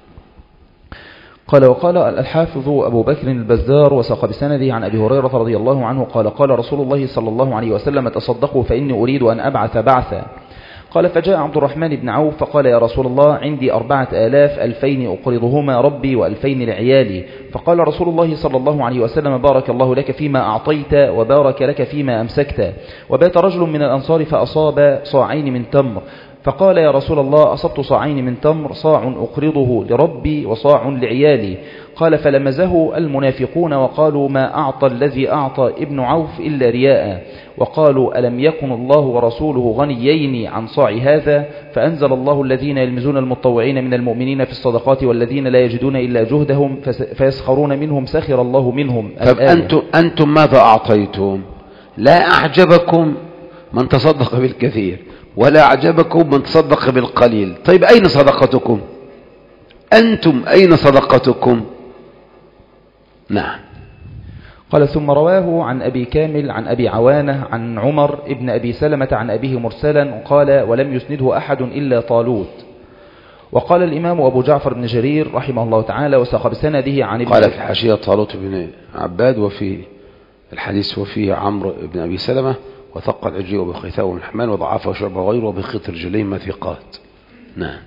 قال وقال الحافظ أبو بكر البزار وساق بسنده عن أبي هريرة رضي الله عنه قال قال رسول الله صلى الله عليه وسلم تصدقوا فإني أريد أن أبعث بعثا. قال فجاء عبد الرحمن بن عوف فقال يا رسول الله عندي أربعة آلاف ألفين أقرضهما ربي وألفين لعيالي. فقال رسول الله صلى الله عليه وسلم بارك الله لك فيما أعطيت وبارك لك فيما أمسكت. وبات رجل من الأنصار فأصاب صاعين من تمر، فقال يا رسول الله أصبت صاعين من تمر، صاع أقرضه لربي وصاع لعيالي. قال فلمزه المنافقون وقالوا ما أعطى الذي أعطى ابن عوف إلا رياء، وقالوا ألم يكن الله ورسوله غنيين عن صاع هذا؟ فأنزل الله الذين يلمزون المتطوعين من المؤمنين في الصدقات والذين لا يجدون إلا جهدهم فيسخرون منهم سخر الله منهم. طب أنتم, أنتم ماذا أعطيتم؟ لا أعجبكم من تصدق بالكثير ولا أعجبكم من تصدق بالقليل. طيب أين صدقتكم؟ أنتم أين صدقتكم؟ نعم. قال ثم رواه عن أبي كامل عن أبي عوانة عن عمر ابن أبي سلمة عن أبيه مرسلا قال ولم يسنده أحد إلا طالوت. وقال الإمام أبو جعفر بن جرير رحمه الله تعالى وساق بسنده عن ابن قال في الحاشية طالوت بن عباد، وفي الحديث وفيه عمرو بن أبي سلمة وثق العجي وبخيثاء ومن حمان وضعفه وشعب غيره وبخيط رجلين ثقات. نعم.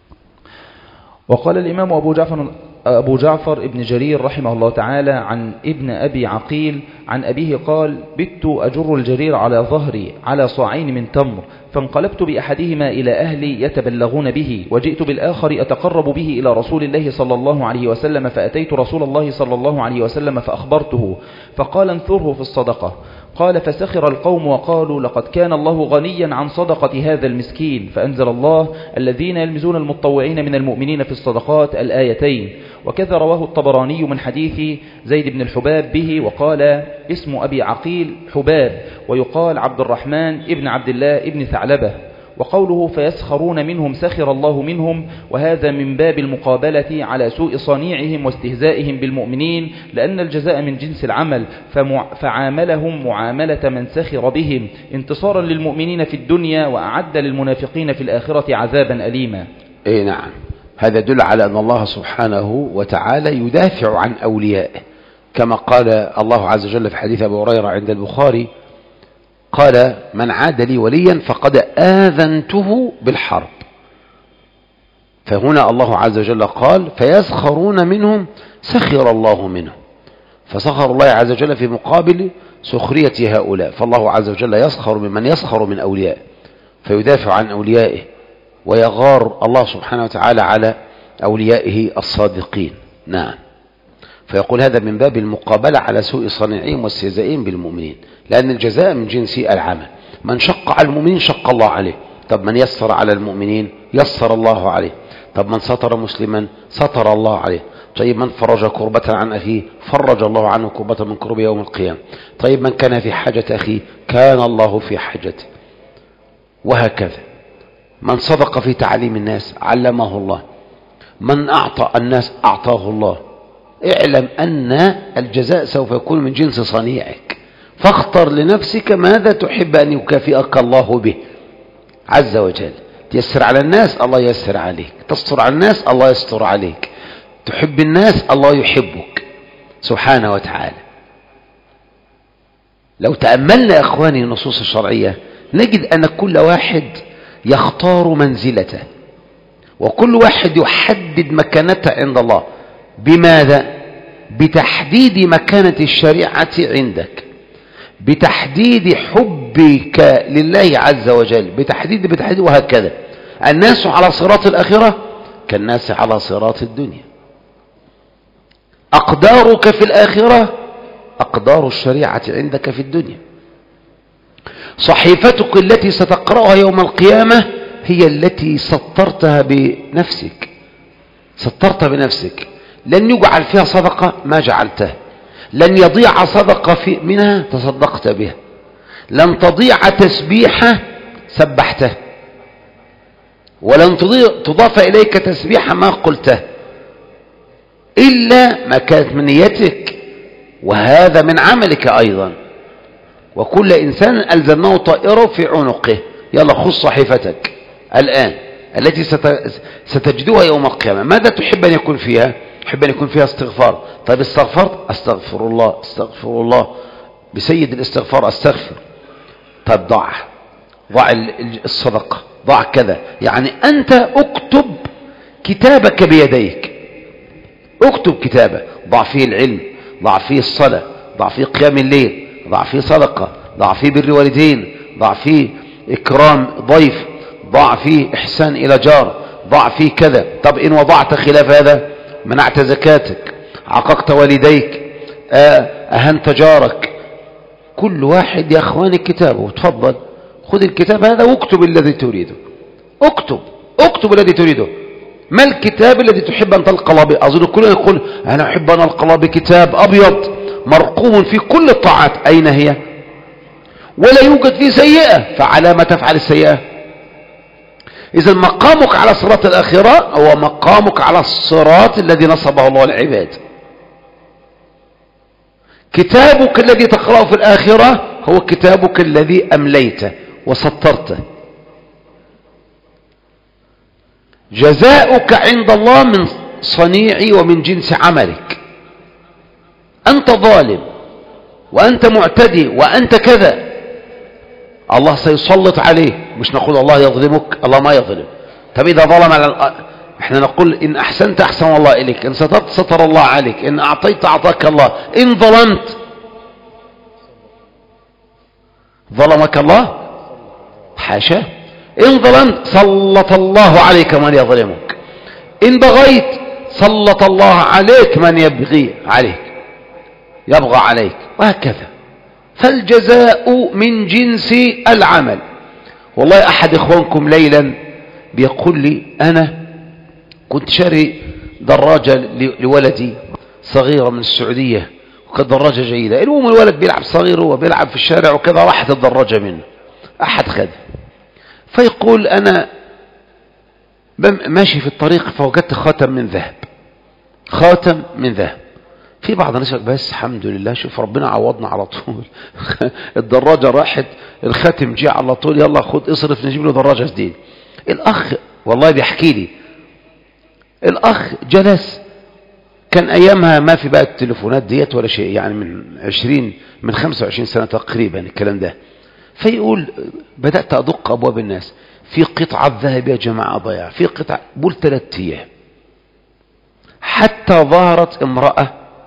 وقال الإمام أبو جعفر أبو جعفر ابن جرير رحمه الله تعالى عن ابن أبي عقيل عن أبيه قال بت أجر الجرير على ظهري على صاعين من تمر، فانقلبت بأحدهما إلى أهلي يتبلغون به، وجئت بالآخر أتقرب به إلى رسول الله صلى الله عليه وسلم، فأتيت رسول الله صلى الله عليه وسلم فأخبرته، فقال انثره في الصدقة. قال فسخر القوم وقالوا لقد كان الله غنيا عن صدقة هذا المسكين، فأنزل الله الذين يلمزون المتطوعين من المؤمنين في الصدقات الآيتين. وكذا رواه الطبراني من حديث زيد بن الحباب به، وقال اسم أبي عقيل حباب، ويقال عبد الرحمن ابن عبد الله ابن ثعلبة. وقوله فيسخرون منهم سخر الله منهم، وهذا من باب المقابلة على سوء صنيعهم واستهزائهم بالمؤمنين، لأن الجزاء من جنس العمل، فعاملهم معاملة من سخر بهم انتصارا للمؤمنين في الدنيا، وأعد للمنافقين في الآخرة عذابا أليما. إيه نعم. هذا يدل على أن الله سبحانه وتعالى يدافع عن أوليائه، كما قال الله عز وجل في حديث أبي هريرة عند البخاري قال من عاد لي وليا فقد آذنته بالحرب. فهنا الله عز وجل قال فيسخرون منهم سخر الله منهم، فسخر الله عز وجل في مقابل سخرية هؤلاء. فالله عز وجل يسخر ممن يسخر من أوليائه فيدافع عن أوليائه، ويغار الله سبحانه وتعالى على أوليائه الصادقين. نعم. فيقول هذا من باب المقابلة على سوء صنيعهم واستهزائهم بالمؤمنين، لأن الجزاء من جنس العمل. من شق على المؤمنين شق الله عليه. طب من يسر على المؤمنين يسر الله عليه. طب من ستر مسلما ستر الله عليه. طيب من فرج كربة عن أخيه فرج الله عنه كربة من كرب يوم القيامة. طيب من كان في حاجة أخيه كان الله في حاجته، وهكذا. من صدق في تعليم الناس علمه الله، من أعطى الناس أعطاه الله. اعلم أن الجزاء سوف يكون من جنس صنيعك، فاختر لنفسك ماذا تحب أن يكافئك الله به عز وجل. تيسر على الناس الله ييسر عليك، تستر على الناس الله يستر عليك، تحب الناس الله يحبك سبحانه وتعالى. لو تأملنا يا إخواني النصوص الشرعية نجد أن كل واحد يختار منزلته، وكل واحد يحدد مكانته عند الله. بماذا؟ بتحديد مكانة الشريعة عندك، بتحديد حبك لله عز وجل، بتحديد بتحديد وهكذا. الناس على صراط الآخرة كالناس على صراط الدنيا. أقدارك في الآخرة أقدار الشريعة عندك في الدنيا. صحيفتك التي ستقرأها يوم القيامة هي التي سطرتها بنفسك، سطرتها بنفسك. لن يجعل فيها صدقة ما جعلتها، لن يضيع صدقة في منها تصدقت بها، لن تضيع تسبيحة سبحته، ولن تضاف إليك تسبيحة ما قلته إلا ما كانت من نيتك، وهذا من عملك أيضا. وكل إنسان ألزمناه طائره في عنقه. يلا خذ صحيفتك الآن التي ستجدها يوم القيامة. ماذا تحب أن يكون فيها؟ تحب أن يكون فيها استغفار. طيب استغفرت؟ استغفر الله استغفر الله بسيد الاستغفار استغفر. طيب ضع ضع الصدقة، ضع كذا. يعني أنت اكتب كتابك بيديك، اكتب كتابة، ضع فيه العلم، ضع فيه الصلاة، ضع فيه قيام الليل، ضع فيه صدقة، ضع فيه بر والدين، ضع فيه إكرام ضيف، ضع فيه إحسان إلى جار، ضع فيه كذا. طب إن وضعت خلاف هذا منعت زكاتك، عققت والديك، أهنت جارك. كل واحد يا أخواني كتابه. تفضل خذ الكتاب هذا واكتب الذي تريده، اكتب اكتب الذي تريده. ما الكتاب الذي تحب أن تلقى الله به؟ أظن كلنا يقول أنا أحب أن ألقى الله بكتاب أبيض مرقوم في كل الطاعات. أين هي؟ ولا يوجد فيه سيئة، فعلى ما تفعل السيئة؟ إذا مقامك على صراط الآخرة هو مقامك على الصراط الذي نصبه الله العباد. كتابك الذي تقرأه في الآخرة هو كتابك الذي أمليته وسطرته. جزاؤك عند الله من صنيعي ومن جنس عملك. أنت ظالم وأنت معتدي وأنت كذا، الله سيسلط عليه. مش نقول الله يظلمك، الله ما يظلم. طب إذا ظلم على الأ... احنا نقول إن أحسنت أحسن الله إليك، إن سترت ستر الله عليك، إن أعطيت أعطاك الله، إن ظلمت ظلمك الله؟ حاشا. إن ظلمت سلط الله عليك من يظلمك، إن بغيت سلط الله عليك من يبغي عليك يبغى عليك، وهكذا. فالجزاء من جنس العمل. والله أحد إخوانكم ليلا بيقول لي أنا كنت شاري دراجة لولدي صغيرة من السعودية، وكانت دراجة جيدة. المهم الولد بيلعب صغير، هو بيلعب في الشارع وكذا، راحت الدراجة منه، أحد خده. فيقول أنا ماشي في الطريق فوجدت خاتم من ذهب، خاتم من ذهب. في بعض الناس بس الحمد لله شوف ربنا عوضنا على طول. الدراجة راحت، الخاتم جاء على طول، يلا خد اصرف نجيب له دراجة جديدة. الأخ والله بيحكي لي، الأخ جلس، كان أيامها ما في بقى التليفونات ديت ولا شيء، يعني من عشرين من خمسة وعشرين سنة تقريبا الكلام ده. فيقول بدأت أدق أبواب الناس، في قطعة ذهب يا جماعة ضياع، في قطعة. بول ثلاثة أيام حتى ظهرت امرأة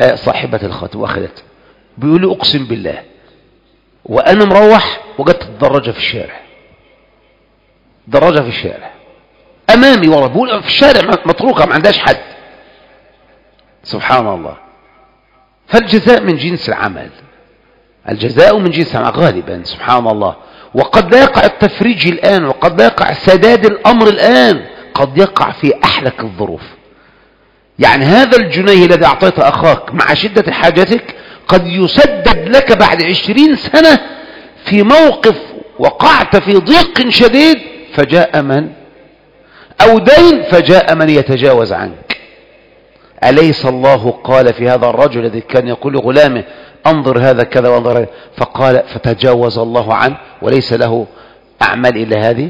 صاحبة الخاتم وأخذت. بيقول لي أقسم بالله وأنا مروح وجدت الدراجة في الشارع، دراجة في الشارع أمامي ورا، بقول في الشارع متروكة ما عندهاش حد. سبحان الله. فالجزاء من جنس العمل، الجزاء من جنس العمل غالبا. سبحان الله. وقد لا يقع التفريج الآن، وقد لا يقع سداد الأمر الآن، قد يقع في أحلك الظروف. يعني هذا الجنيه الذي أعطيته أخاك مع شدة حاجتك قد يسدد لك بعد عشرين سنة في موقف وقعت في ضيق شديد، فجاء من أو دين فجاء من يتجاوز عنك. أليس الله قال في هذا الرجل الذي كان يقول لغلامه انظر هذا كذا وانظر هذا، فقال فتجاوز الله عنه وليس له أعمال إلا هذه.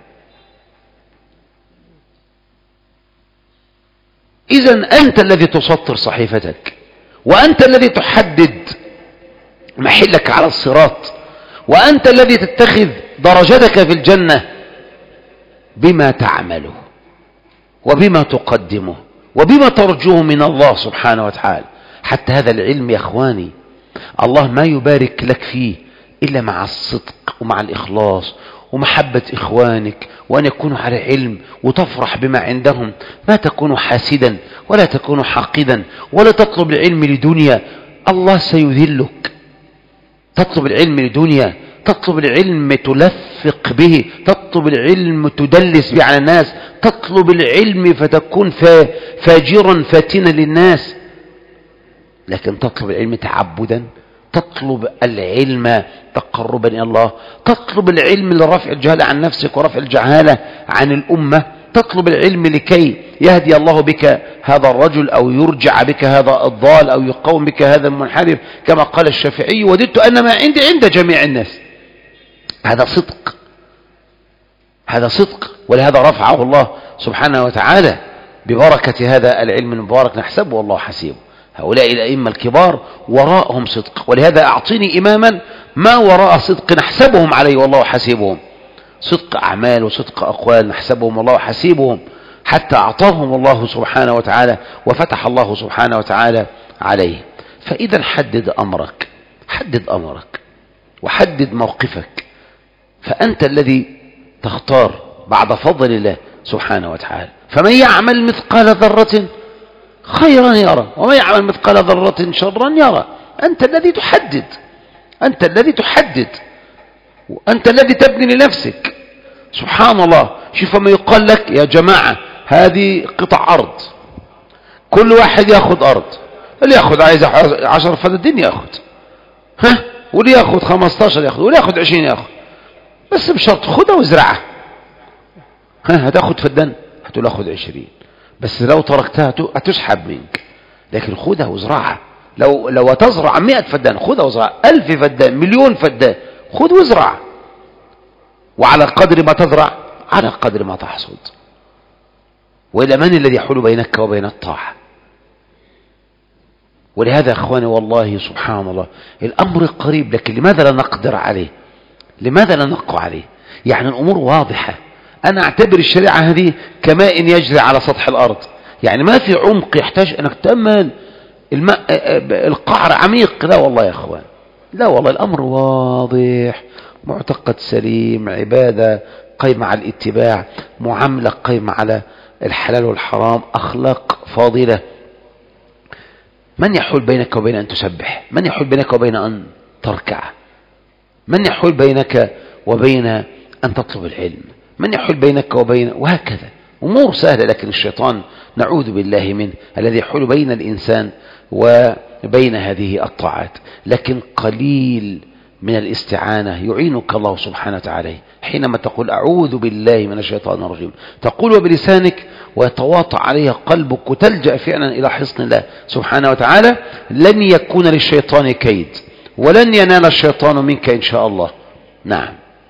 إذن أنت الذي تسطر صحيفتك، وأنت الذي تحدد محلك على الصراط، وأنت الذي تتخذ درجتك في الجنة بما تعمله وبما تقدمه وبما ترجوه من الله سبحانه وتعالى. حتى هذا العلم يا أخواني الله ما يبارك لك فيه إلا مع الصدق ومع الإخلاص ومحبة إخوانك، وأن يكونوا على علم وتفرح بما عندهم، ما تكون حاسدا ولا تكون حاقدا ولا تطلب العلم لدنيا. الله سيذلك. تطلب العلم لدنيا، تطلب العلم تلفق به، تطلب العلم تدلس به على الناس، تطلب العلم فتكون فاجرا فاتنا للناس. لكن تطلب العلم تعبدا، تطلب العلم تقربا إلى الله، تطلب العلم لرفع الجهالة عن نفسك ورفع الجهالة عن الأمة، تطلب العلم لكي يهدي الله بك هذا الرجل أو يرجع بك هذا الضال أو يقوم بك هذا المنحرف، كما قال الشافعي وددت أن ما عندي عند جميع الناس. هذا صدق، هذا صدق. ولهذا رفعه الله سبحانه وتعالى ببركة هذا العلم المبارك نحسبه والله حسيبه. هؤلاء الأئمة الكبار وراءهم صدق، ولهذا أعطيني إماما ما وراء صدق نحسبهم عليه والله حسيبهم. صدق أعمال وصدق أقوال نحسبهم والله حسيبهم، حتى أعطاهم الله سبحانه وتعالى وفتح الله سبحانه وتعالى عليه. فإذا حدد أمرك، حدد أمرك وحدد موقفك، فأنت الذي تختار بعد فضل الله سبحانه وتعالى. فمن يعمل مثقال ذرة خيرا يرى ومن يعمل مثقال ذرة شرا يرى. أنت الذي تحدد، أنت الذي تحدد، وأنت الذي تبني لنفسك. سبحان الله. شوف ما يقال لك يا جماعة هذه قطع أرض، كل واحد يأخذ أرض، اللي يأخذ عايز عشر فدادين يأخذ، ها، واللي يأخذ خمستاشر يأخذ، واللي يأخذ عشرين يأخذ، بس بشرط خذها وزرعها. ها، هتأخذ فدان هتقول أخذ عشرين، بس لو تركتها هتسحب منك. لكن خذها وزرعها. لو لو تزرع مئة فدان خذها وزرعها، ألف فدان، مليون فدان، خذ وزرع. وعلى قدر ما تزرع على قدر ما تحصد. وإلى من الذي يحول بينك وبين الطاعة؟ ولهذا أخواني والله سبحان الله الأمر قريب، لكن لماذا لا نقدر عليه؟ لماذا لا نقوى عليه؟ يعني الأمور واضحة. أنا أعتبر الشريعة هذه كماء يجري على سطح الأرض، يعني ما في عمق يحتاج أنك تأمل الماء القعر عميق. لا والله يا أخوان، لا والله الأمر واضح. معتقد سليم، عبادة قيمة على الاتباع، معاملة قيمة على الحلال والحرام، أخلاق فاضلة. من يحول بينك وبين أن تسبح؟ من يحول بينك وبين أن تركع؟ من يحول بينك وبين أن تطلب العلم؟ من يحول بينك وبين، وهكذا أمور سهلة. لكن الشيطان نعوذ بالله منه الذي يحول بين الإنسان وبين هذه الطاعات. لكن قليل من الاستعانة يعينك الله سبحانه وتعالى حينما تقول أعوذ بالله من الشيطان الرجيم، تقول بلسانك ويتواطأ عليها قلبك وتلجأ فعلا إلى حصن الله سبحانه وتعالى. لن يكون للشيطان كيد ولن ينال الشيطان منك إن شاء الله. نعم.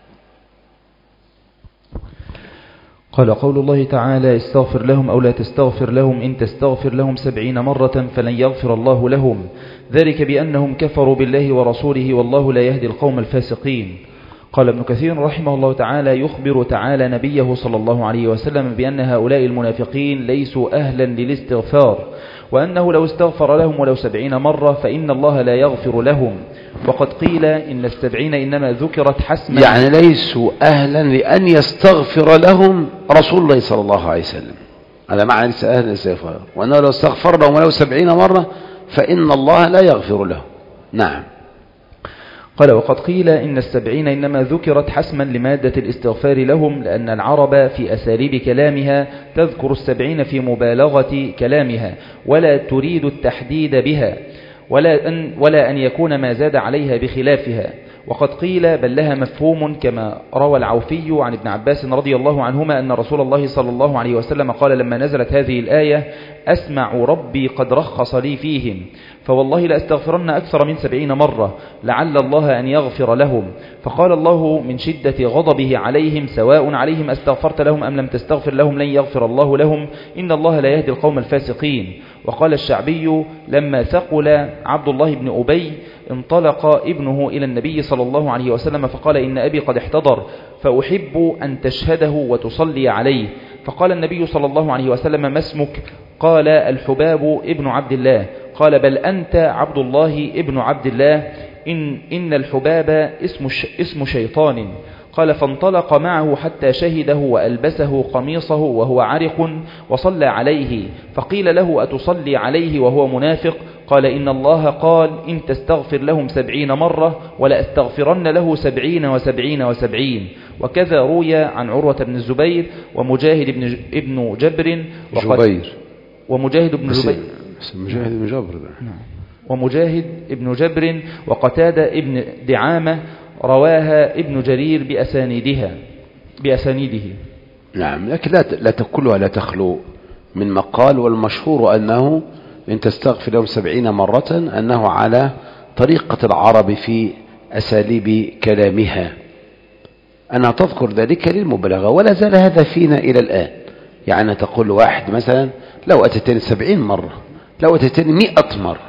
قال قول الله تعالى استغفر لهم أو لا تستغفر لهم إن تستغفر لهم سبعين مرة فلن يغفر الله لهم، ذلك بأنهم كفروا بالله ورسوله والله لا يهدي القوم الفاسقين. قال ابن كثير رحمه الله تعالى يخبر تعالى نبيه صلى الله عليه وسلم بأن هؤلاء المنافقين ليسوا أهلا للاستغفار، وأنه لو استغفر لهم ولو سبعين مرة فإن الله لا يغفر لهم. وقد قيل إن السبعين إنما ذكرت حسما، يعني ليسوا أهلا لأن يستغفر لهم رسول الله صلى الله عليه وسلم، هذا معنى ليس أهلا للاستغفار، وأنه لو استغفر لهم ولو سبعين مرة فإن الله لا يغفر لهم. نعم. قال وقد قيل إن السبعين إنما ذكرت حسما لمادة الاستغفار لهم، لأن العرب في أساليب كلامها تذكر السبعين في مبالغة كلامها ولا تريد التحديد بها، ولا أن, ولا أن يكون ما زاد عليها بخلافها. وقد قيل بل لها مفهوم، كما روى العوفي عن ابن عباس رضي الله عنهما أن رسول الله صلى الله عليه وسلم قال لما نزلت هذه الآية: أسمع ربي قد رخص لي فيهم، فوالله لأستغفرن أكثر من سبعين مرة لعل الله أن يغفر لهم. فقال الله من شدة غضبه عليهم: سواء عليهم أستغفرت لهم أم لم تستغفر لهم لن يغفر الله لهم، إن الله لا يهدي القوم الفاسقين. وقال الشعبي لما ثقل عبد الله بن أبي انطلق ابنه إلى النبي صلى الله عليه وسلم فقال: إن أبي قد احتضر فأحب أن تشهده وتصلي عليه. فقال النبي صلى الله عليه وسلم: ما اسمك؟ قال: الحباب ابن عبد الله. قال: بل أنت عبد الله ابن عبد الله، إن, إن الحباب اسم, اسم شيطان. قال: فانطلق معه حتى شهده وألبسه قميصه وهو عرق وصلى عليه. فقيل له: أتصلي عليه وهو منافق؟ قال: إن الله قال: إن تستغفر لهم سبعين مرة ولأستغفرن له سبعين وسبعين وسبعين. وكذا روي عن عروة بن الزبير ومجاهد بن, ابن جبر جبير ومجاهد بن جبير مجاهد بن جبر ومجاهد ابن جبر وقتادة ابن دعامة رواها ابن جرير بأسانيدها بأسانيده. نعم، لكن لا لا تكلها لا تخلو من مقال، والمشهور أنه إن تستغفر لهم سبعين مرة أنه على طريقة العرب في أساليب كلامها، أنها تذكر ذلك للمبالغة، ولا زال هذا فينا إلى الآن. يعني تقول واحد مثلا: لو أتيتني سبعين مرة، لو أتيتني مئة مرة،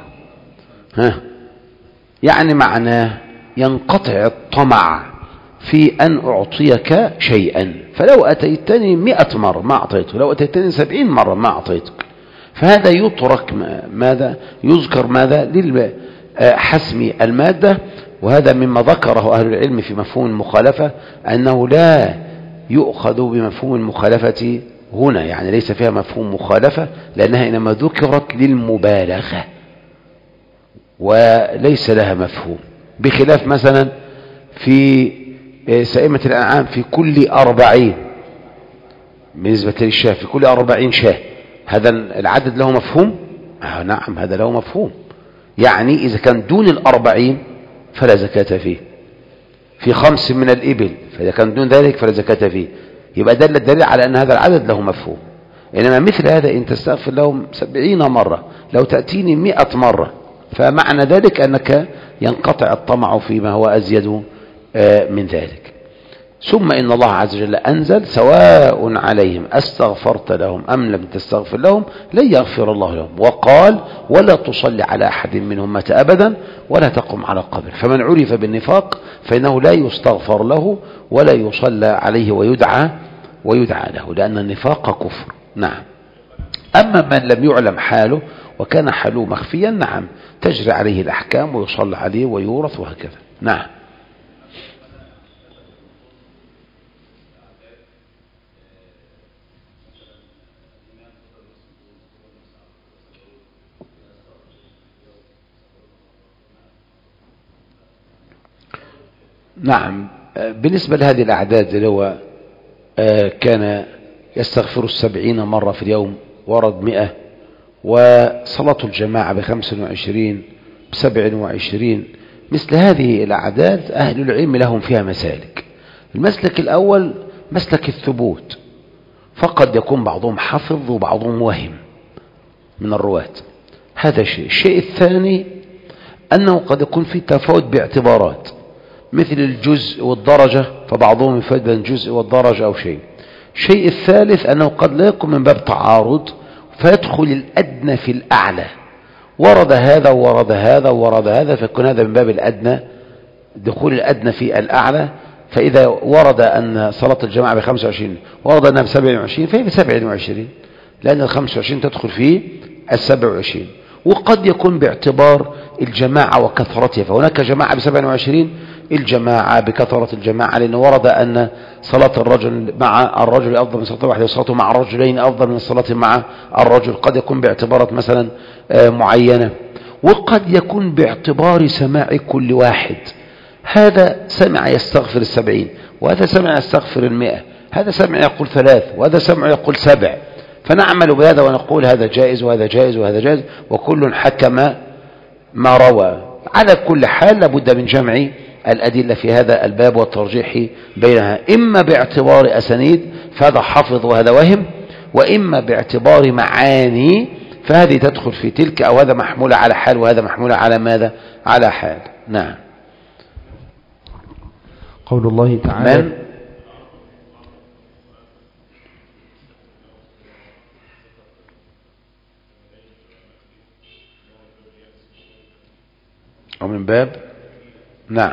ها يعني معناه ينقطع الطمع في أن أعطيك شيئا، فلو أتيتني مئة مرة ما أعطيته، لو أتيتني سبعين مرة ما أعطيتك. فهذا يترك ماذا يذكر ماذا للحسم المادة. وهذا مما ذكره أهل العلم في مفهوم المخالفة، أنه لا يؤخذ بمفهوم المخالفة هنا، يعني ليس فيها مفهوم مخالفة، لأنها إنما ذكرت للمبالغة وليس لها مفهوم، بخلاف مثلا في سائمة الأنعام في كل أربعين، بالنسبة للشاة في كل أربعين شاة، هذا العدد له مفهوم؟ آه نعم، هذا له مفهوم. يعني إذا كان دون الأربعين فلا زكاة فيه، في خمس من الإبل فإذا كان دون ذلك فلا زكاة فيه، يبقى دل الدليل على أن هذا العدد له مفهوم. إنما مثل هذا إن تستغفر لهم سبعين مرة، لو تأتيني مئة مرة، فمعنى ذلك أنك ينقطع الطمع فيما هو أزيد من ذلك. ثم إن الله عز وجل أنزل: سواء عليهم أستغفرت لهم أم لم تستغفر لهم لن يغفر الله لهم. وقال: ولا تصلي على أحد منهم مات أبدا ولا تقم على قبر. فمن عرف بالنفاق فإنه لا يستغفر له ولا يصلى عليه ويدعى ويدعى له، لأن النفاق كفر. نعم. أما من لم يعلم حاله وكان حاله مخفيا، نعم تجري عليه الأحكام ويصلى عليه ويورث وهكذا. نعم. نعم، بالنسبة لهذه الأعداد اللي هو كان يستغفر السبعين مرة في اليوم، ورد مئة، وصلاة الجماعة بخمس وعشرين، بسبع وعشرين، مثل هذه الأعداد أهل العلم لهم فيها مسالك. المسلك الأول مسلك الثبوت، فقد يكون بعضهم حفظ وبعضهم وهم من الرواة، هذا شيء. الشيء الثاني أنه قد يكون في تفاوت باعتبارات، مثل الجزء والدرجة، فبعضهم يفيد بين الجزء والدرجة أو شيء. الشيء الثالث أنه قد لا يكون من باب تعارض، فيدخل الأدنى في الأعلى، ورد هذا ورد هذا ورد هذا، فيكون هذا من باب الأدنى، دخول الأدنى في الأعلى. فإذا ورد أن صلاة الجماعة بخمسة وعشرين ورد أنها بسبع وعشرين فهي بسبع وعشرين، لأن الخمسة وعشرين تدخل في السبع وعشرين، وقد يكون باعتبار الجماعة وكثرتها، فهناك جماعة بسبع وعشرين، الجماعة بكثرة الجماعة، لأنه ورد أن صلاة الرجل مع الرجل أفضل من صلاة واحدة، وصلاته مع الرجلين أفضل من الصلاة مع الرجل. قد يكون باعتبارات مثلا معينة، وقد يكون باعتبار سماع كل واحد. هذا سمع يستغفر السبعين، وهذا سمع يستغفر المئة، هذا سمع يقول ثلاث، وهذا سمع يقول سبع، فنعمل بهذا ونقول هذا جائز وهذا جائز وهذا جائز، وكل حكم ما روى. على كل حال لابد من جمع الأدلة في هذا الباب والترجيح بينها، إما باعتبار أسانيد فهذا حافظ وهذا وهم، وإما باعتبار معاني فهذه تدخل في تلك، أو هذا محمول على حال وهذا محمول على ماذا؟ على حال. نعم. قول الله تعالى من أو من باب نعم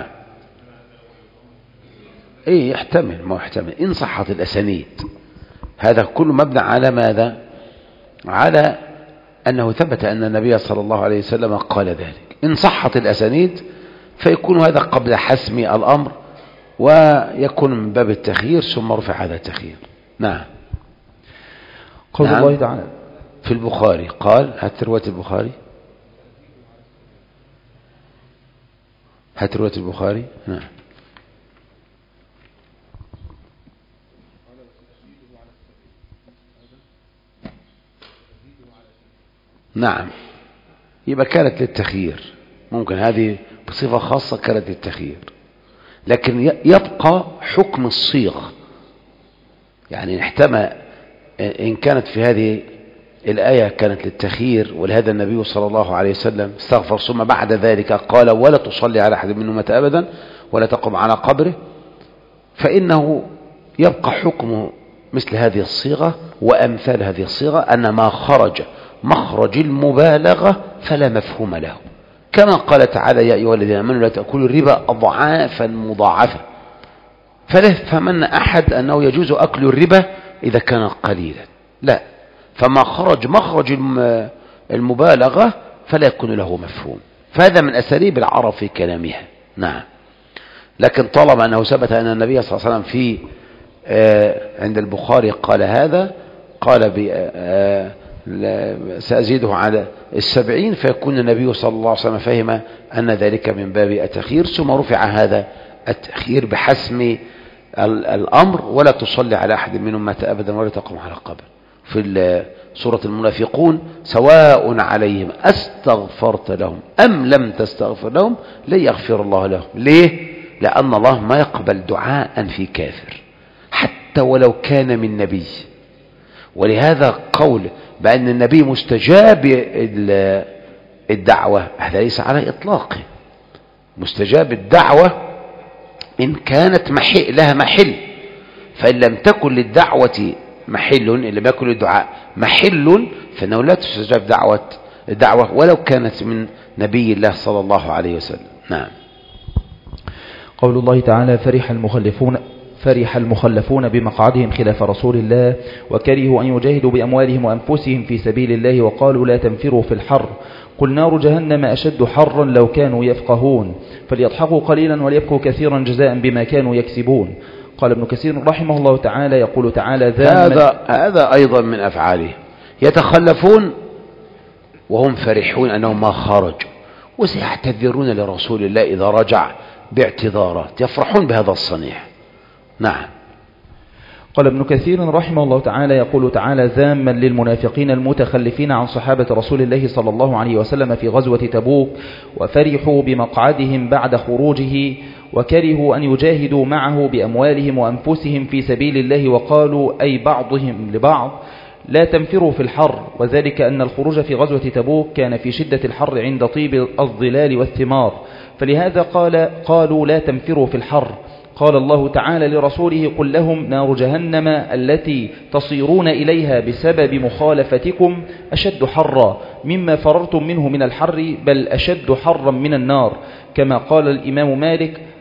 ايه يحتمل، ما يحتمل إن صحت الأسانيد. هذا كله مبنى على ماذا؟ على أنه ثبت أن النبي صلى الله عليه وسلم قال ذلك. إن صحت الأسانيد فيكون هذا قبل حسم الأمر، ويكون من باب التخيير ثم رفع هذا التخيير. نعم. قول نعم. الله تعالى في البخاري قال، هات رواية البخاري، هات رواية البخاري. نعم. نعم، يبقى كانت للتخيير، ممكن هذه بصفة خاصة كانت للتخيير، لكن يبقى حكم الصيغة. يعني احتمل إن كانت في هذه الآية كانت للتخيير، ولهذا النبي صلى الله عليه وسلم استغفر ثم بعد ذلك قال ولا تصلي على أحد منهم مات أبدا ولا تقم على قبره، فإنه يبقى حكمه مثل هذه الصيغة وأمثال هذه الصيغة، أن ما خرج مخرج المبالغة فلا مفهوم له، كما قال تعالى يا أيها الذين آمنوا لا تأكلوا الربا أضعافا مضاعفة، فلا يفهمن أحد أنه يجوز أكل الربا إذا كان قليلا، لا، فما خرج مخرج المبالغة فلا يكون له مفهوم. فهذا من أساليب العرب في كلامها. نعم. لكن طالما أنه ثبت أن النبي صلى الله عليه وسلم في عند البخاري قال هذا، قال سأزيده على السبعين، فيكون النبي صلى الله عليه وسلم فهم أن ذلك من باب التخيير، ثم رفع هذا التخيير بحسم الأمر ولا تصلي على أحد منهم مات أبدا ولا تقم على قبر. في سورة المنافقون سواء عليهم أستغفرت لهم أم لم تستغفر لهم لن يغفر الله لهم. ليه؟ لأن الله ما يقبل دعاء في كافر حتى ولو كان من نبي، ولهذا قول بأن النبي مستجاب الدعوة هذا ليس على إطلاقه. مستجاب الدعوة إن كانت محل لها محل، فإن لم تكن للدعوة محل، إن لم يكن للدعاء محل، فإنه لا تستجاب دعوة الدعوة ولو كانت من نبي الله صلى الله عليه وسلم. نعم. قول الله تعالى فرح المخلفون فرح المخلفون بمقعدهم خلاف رسول الله وكرهوا أن يجاهدوا بأموالهم وأنفسهم في سبيل الله وقالوا لا تنفروا في الحر قل نار جهنم أشد حرا لو كانوا يفقهون فليضحكوا قليلا وليبكوا كثيرا جزاء بما كانوا يكسبون. قال ابن كثير رحمه الله تعالى يقول تعالى هذا, هذا أيضا من أفعاله، يتخلفون وهم فرحون أنهم ما خرجوا، وسيعتذرون لرسول الله إذا رجع باعتذارات، يفرحون بهذا الصنيع. نعم. قال ابن كثير رحمه الله تعالى يقول تعالى ذاما للمنافقين المتخلفين عن صحابة رسول الله صلى الله عليه وسلم في غزوة تبوك وفرحوا بمقعدهم بعد خروجه وكرهوا أن يجاهدوا معه بأموالهم وأنفسهم في سبيل الله وقالوا أي بعضهم لبعض لا تنفروا في الحر، وذلك أن الخروج في غزوة تبوك كان في شدة الحر عند طيب الظلال والثمار، فلهذا قال قالوا لا تنفروا في الحر. قال الله تعالى لرسوله قل لهم نار جهنم التي تصيرون إليها بسبب مخالفتكم أشد حرا مما فررتم منه من الحر بل أشد حرا من النار، كما قال الإمام مالك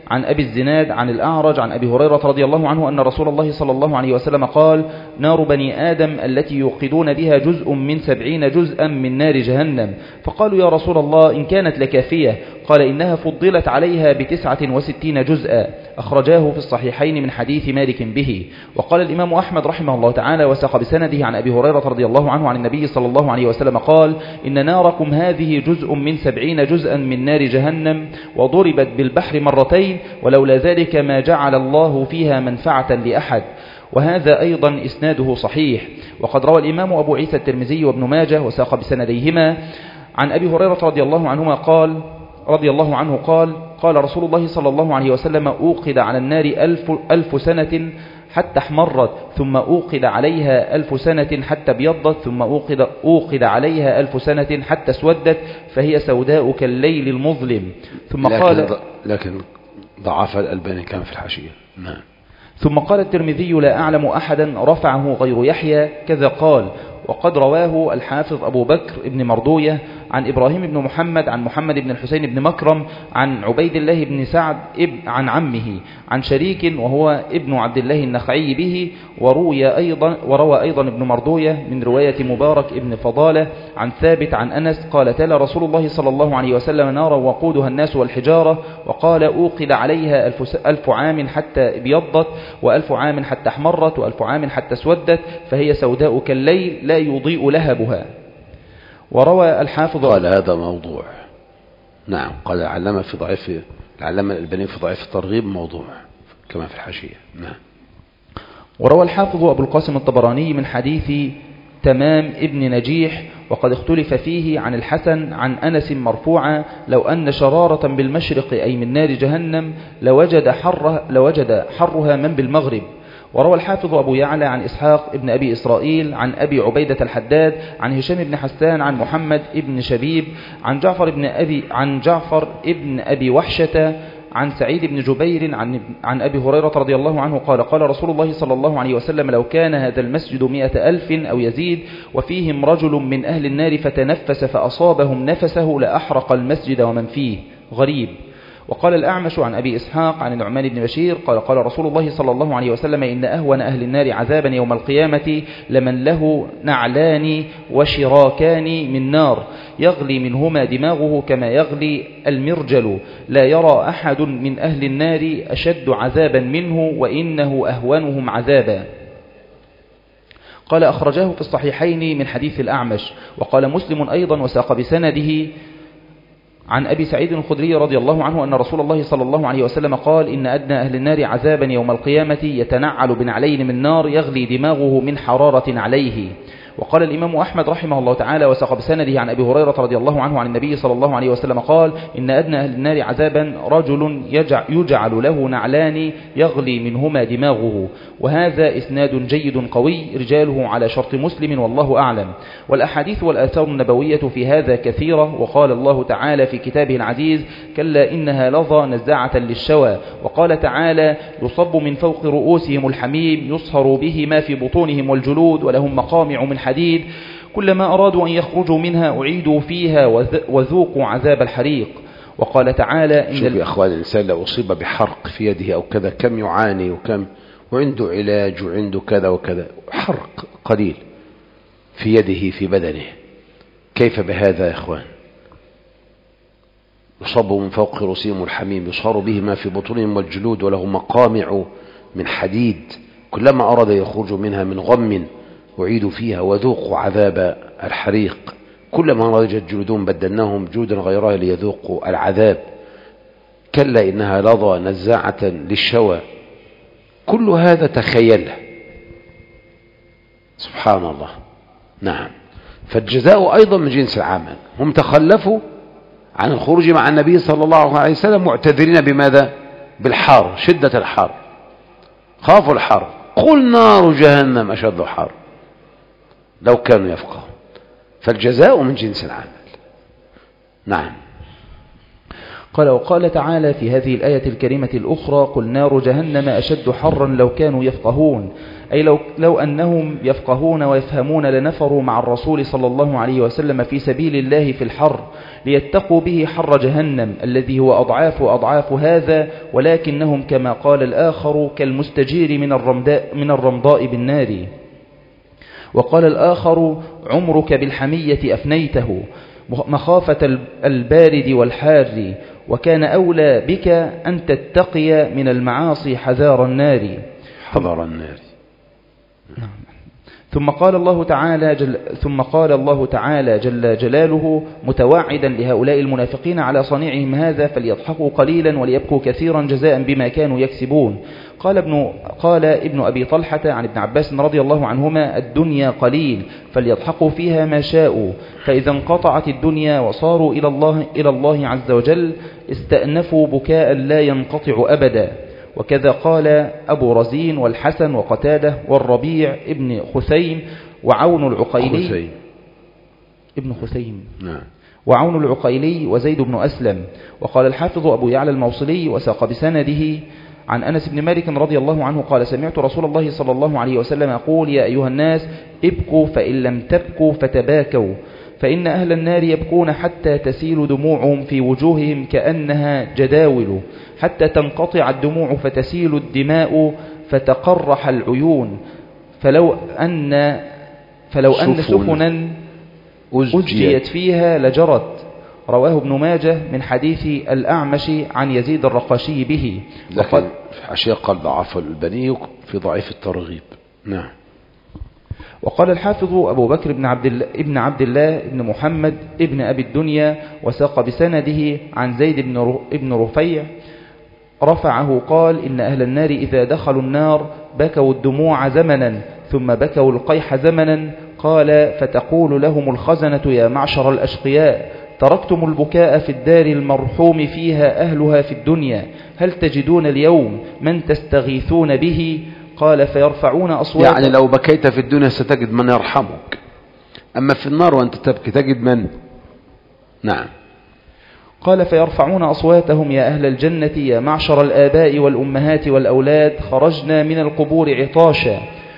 عن أبي الزناد عن الأعرج عن أبي هريرة رضي الله عنه أن رسول الله صلى الله عليه وسلم قال: نار بني آدم التي يوقدون بها جزء من سبعين جزءا من نار جهنم. فقالوا: يا رسول الله إن كانت لكافية؟ قال: إنها فضلت عليها بتسعة وستين جزءا. أخرجاه في الصحيحين من حديث مالك به. وقال الإمام أحمد رحمه الله تعالى وساق بسنده عن أبي هريرة رضي الله عنه عن النبي صلى الله عليه وسلم قال: إن ناركم هذه جزء من سبعين جزءا من نار جهنم وضربت بالبحر مرتين ولولا ذلك ما جعل الله فيها منفعة لأحد. وهذا أيضا إسناده صحيح. وقد روى الإمام أبو عيسى الترمذي وابن ماجه وساق بسنديهما عن أبي هريرة رضي الله عنهما قال رضي الله عنه قال: قال رسول الله صلى الله عليه وسلم: أوقد على النار ألف, ألف سنة حتى احمرت، ثم أوقد عليها ألف سنة حتى ابيضت، ثم أوقد, أوقد عليها ألف سنة حتى اسودت، فهي سوداء كالليل المظلم. ثم لكن قال لكن ضعف الألباني كان في الحاشية. نعم. ثم قال الترمذي: لا أعلم أحدا رفعه غير يحيى كذا قال. وقد رواه الحافظ أبو بكر ابن مردوية عن إبراهيم بن محمد عن محمد بن الحسين بن مكرم عن عبيد الله بن سعد عن عمه عن شريك وهو ابن عبد الله النخعي به. وروي أيضا وروى أيضا ابن مردوية من رواية مبارك ابن فضالة عن ثابت عن أنس قال: تلا رسول الله صلى الله عليه وسلم: نارا وقودها الناس والحجارة. وقال: أوقد عليها ألف, ألف عام حتى ابيضت، وألف عام حتى احمرت، وألف عام حتى اسودت، فهي سوداء كالليل لا يضيء لهبها. وروى الحافظ قال هذا موضوع. نعم. قال العلامة في ضعيف العلامة الألباني في ضعيف الترغيب موضوع كما في الحاشية. نعم. وروى الحافظ أبو القاسم الطبراني من حديث تمام ابن نجيح وقد اختلف فيه عن الحسن عن أنس مرفوعا: لو أن شرارة بالمشرق أي من نار جهنم لوجد حرها, لوجد حرها من بالمغرب. وروى الحافظ أبو يعلى عن إسحاق ابن أبي إسرائيل عن أبي عبيدة الحداد عن هشام بن حسان عن محمد ابن شبيب عن جعفر ابن أبي عن جعفر ابن أبي وحشة عن سعيد بن جبير عن, عن أبي هريرة رضي الله عنه قال: قال رسول الله صلى الله عليه وسلم: لو كان هذا المسجد مئة ألف أو يزيد وفيهم رجل من أهل النار فتنفس فأصابهم نفسه لأحرق المسجد ومن فيه. غريب. وقال الأعمش عن أبي إسحاق عن النعمان بن بشير قال: قال رسول الله صلى الله عليه وسلم: إن أهون أهل النار عذابا يوم القيامة لمن له نعلان وشراكان من نار يغلي منهما دماغه كما يغلي المرجل، لا يرى أحد من أهل النار أشد عذابا منه وإنه أهونهم عذابا. قال: أخرجاه في الصحيحين من حديث الأعمش. وقال مسلم أيضا وساق بسنده عن أبي سعيد الخدري رضي الله عنه أن رسول الله صلى الله عليه وسلم قال: إن أدنى أهل النار عذابا يوم القيامة يتنعل بنعلين من نار يغلي دماغه من حرارة عليه. وقال الإمام أحمد رحمه الله تعالى وساق بسنده عن أبي هريرة رضي الله عنه عن النبي صلى الله عليه وسلم قال: إن أدنى أهل النار عذابا رجل يجعل له نعلان يغلي منهما دماغه. وهذا إسناد جيد قوي رجاله على شرط مسلم والله أعلم. والأحاديث والآثار النبوية في هذا كثيرة. وقال الله تعالى في كتابه العزيز: كلا إنها لظى نزاعة للشوى. وقال تعالى: يصب من فوق رؤوسهم الحميم يصهر به ما في بطونهم والجلود ولهم مقامع من حديد كلما أرادوا أن يخرجوا منها أعيدوا فيها وذوقوا عذاب الحريق. وقال تعالى: إن شوف يا أخوان، الإنسان لو أصيب بحرق في يده أو كذا كم يعاني وكم وعنده علاج وعنده كذا وكذا. حرق قليل في يده في بدنه، كيف بهذا يا أخوان؟ يصب من فوق رؤوسهم الحميم يصهر به ما في بطونهم والجلود ولهم مقامع من حديد كلما أراد يخرج منها من غم أعيدوا فيها وذوقوا عذاب الحريق. كلما رجت جلودهم بدلناهم جودا غيرها ليذوقوا العذاب. كلا إنها لظى نزاعة للشوى. كل هذا تخيله. سبحان الله. نعم. فالجزاء أيضا من جنس العمل. هم تخلفوا عن الخروج مع النبي صلى الله عليه وسلم معتذرين بماذا؟ بالحار، شدة الحار، خافوا الحار. قل نار جهنم أشد حار لو كانوا يفقهون. فالجزاء من جنس العمل. نعم. قال وقال تعالى في هذه الآية الكريمة الأخرى قل نار جهنم أشد حرا لو كانوا يفقهون، أي لو, لو أنهم يفقهون ويفهمون لنفروا مع الرسول صلى الله عليه وسلم في سبيل الله في الحر ليتقوا به حر جهنم الذي هو أضعاف أضعاف هذا، ولكنهم كما قال الآخر كالمستجير من الرمضاء, من الرمضاء بالنار. وقال الآخر عمرك بالحمية أفنيته مخافة البارد والحار، وكان أولى بك أن تتقي من المعاصي حذار النار حذر النار. ثم قال الله تعالى جل ثم قال الله تعالى جل جلاله متواعدا لهؤلاء المنافقين على صنيعهم هذا فليضحكوا قليلا وليبكوا كثيرا جزاء بما كانوا يكسبون. قال ابن قال ابن أبي طلحة عن ابن عباس رضي الله عنهما الدنيا قليل فليضحكوا فيها ما شاءوا، فإذا انقطعت الدنيا وصاروا إلى الله إلى الله عز وجل استأنفوا بكاء لا ينقطع أبدا. وكذا قال أبو رزين والحسن وقتادة والربيع ابن خثيم وعون العقيلي خثيم. ابن خثيم نعم. وعون العقيلي وزيد بن أسلم. وقال الحافظ أبو يعلى الموصلي وساق بسنده عن أنس بن مالك رضي الله عنه قال سمعت رسول الله صلى الله عليه وسلم يقول يا أيها الناس ابكوا فإن لم تبكوا فتباكوا، فإن أهل النار يبكون حتى تسيل دموعهم في وجوههم كأنها جداول، حتى تنقطع الدموع فتسيل الدماء فتقرح العيون، فلو أن فلو أن سفنا أجيت فيها لجرت. رواه ابن ماجه من حديث الأعمش عن يزيد الرقاشي به. لكن في حاشية قال ضعف البني في ضعيف الترغيب. نعم. وقال الحافظ أبو بكر بن عبد الله ابن عبد الله ابن محمد ابن أبي الدنيا وساق بسنده عن زيد بن ابن رفيع رفعه قال إن أهل النار إذا دخلوا النار بكوا الدموع زمنا ثم بكوا القيح زمنا، قال فتقول لهم الخزنة يا معشر الأشقياء تركتم البكاء في الدار المرحوم فيها أهلها في الدنيا، هل تجدون اليوم من تستغيثون به؟ قال فيرفعون أصوات. يعني لو بكيت في الدنيا ستجد من يرحمك، أما في النار وأنت تبكي تجد من؟ نعم. قال فيرفعون أصواتهم يا أهل الجنة يا معشر الآباء والأمهات والأولاد خرجنا من القبور عطاشا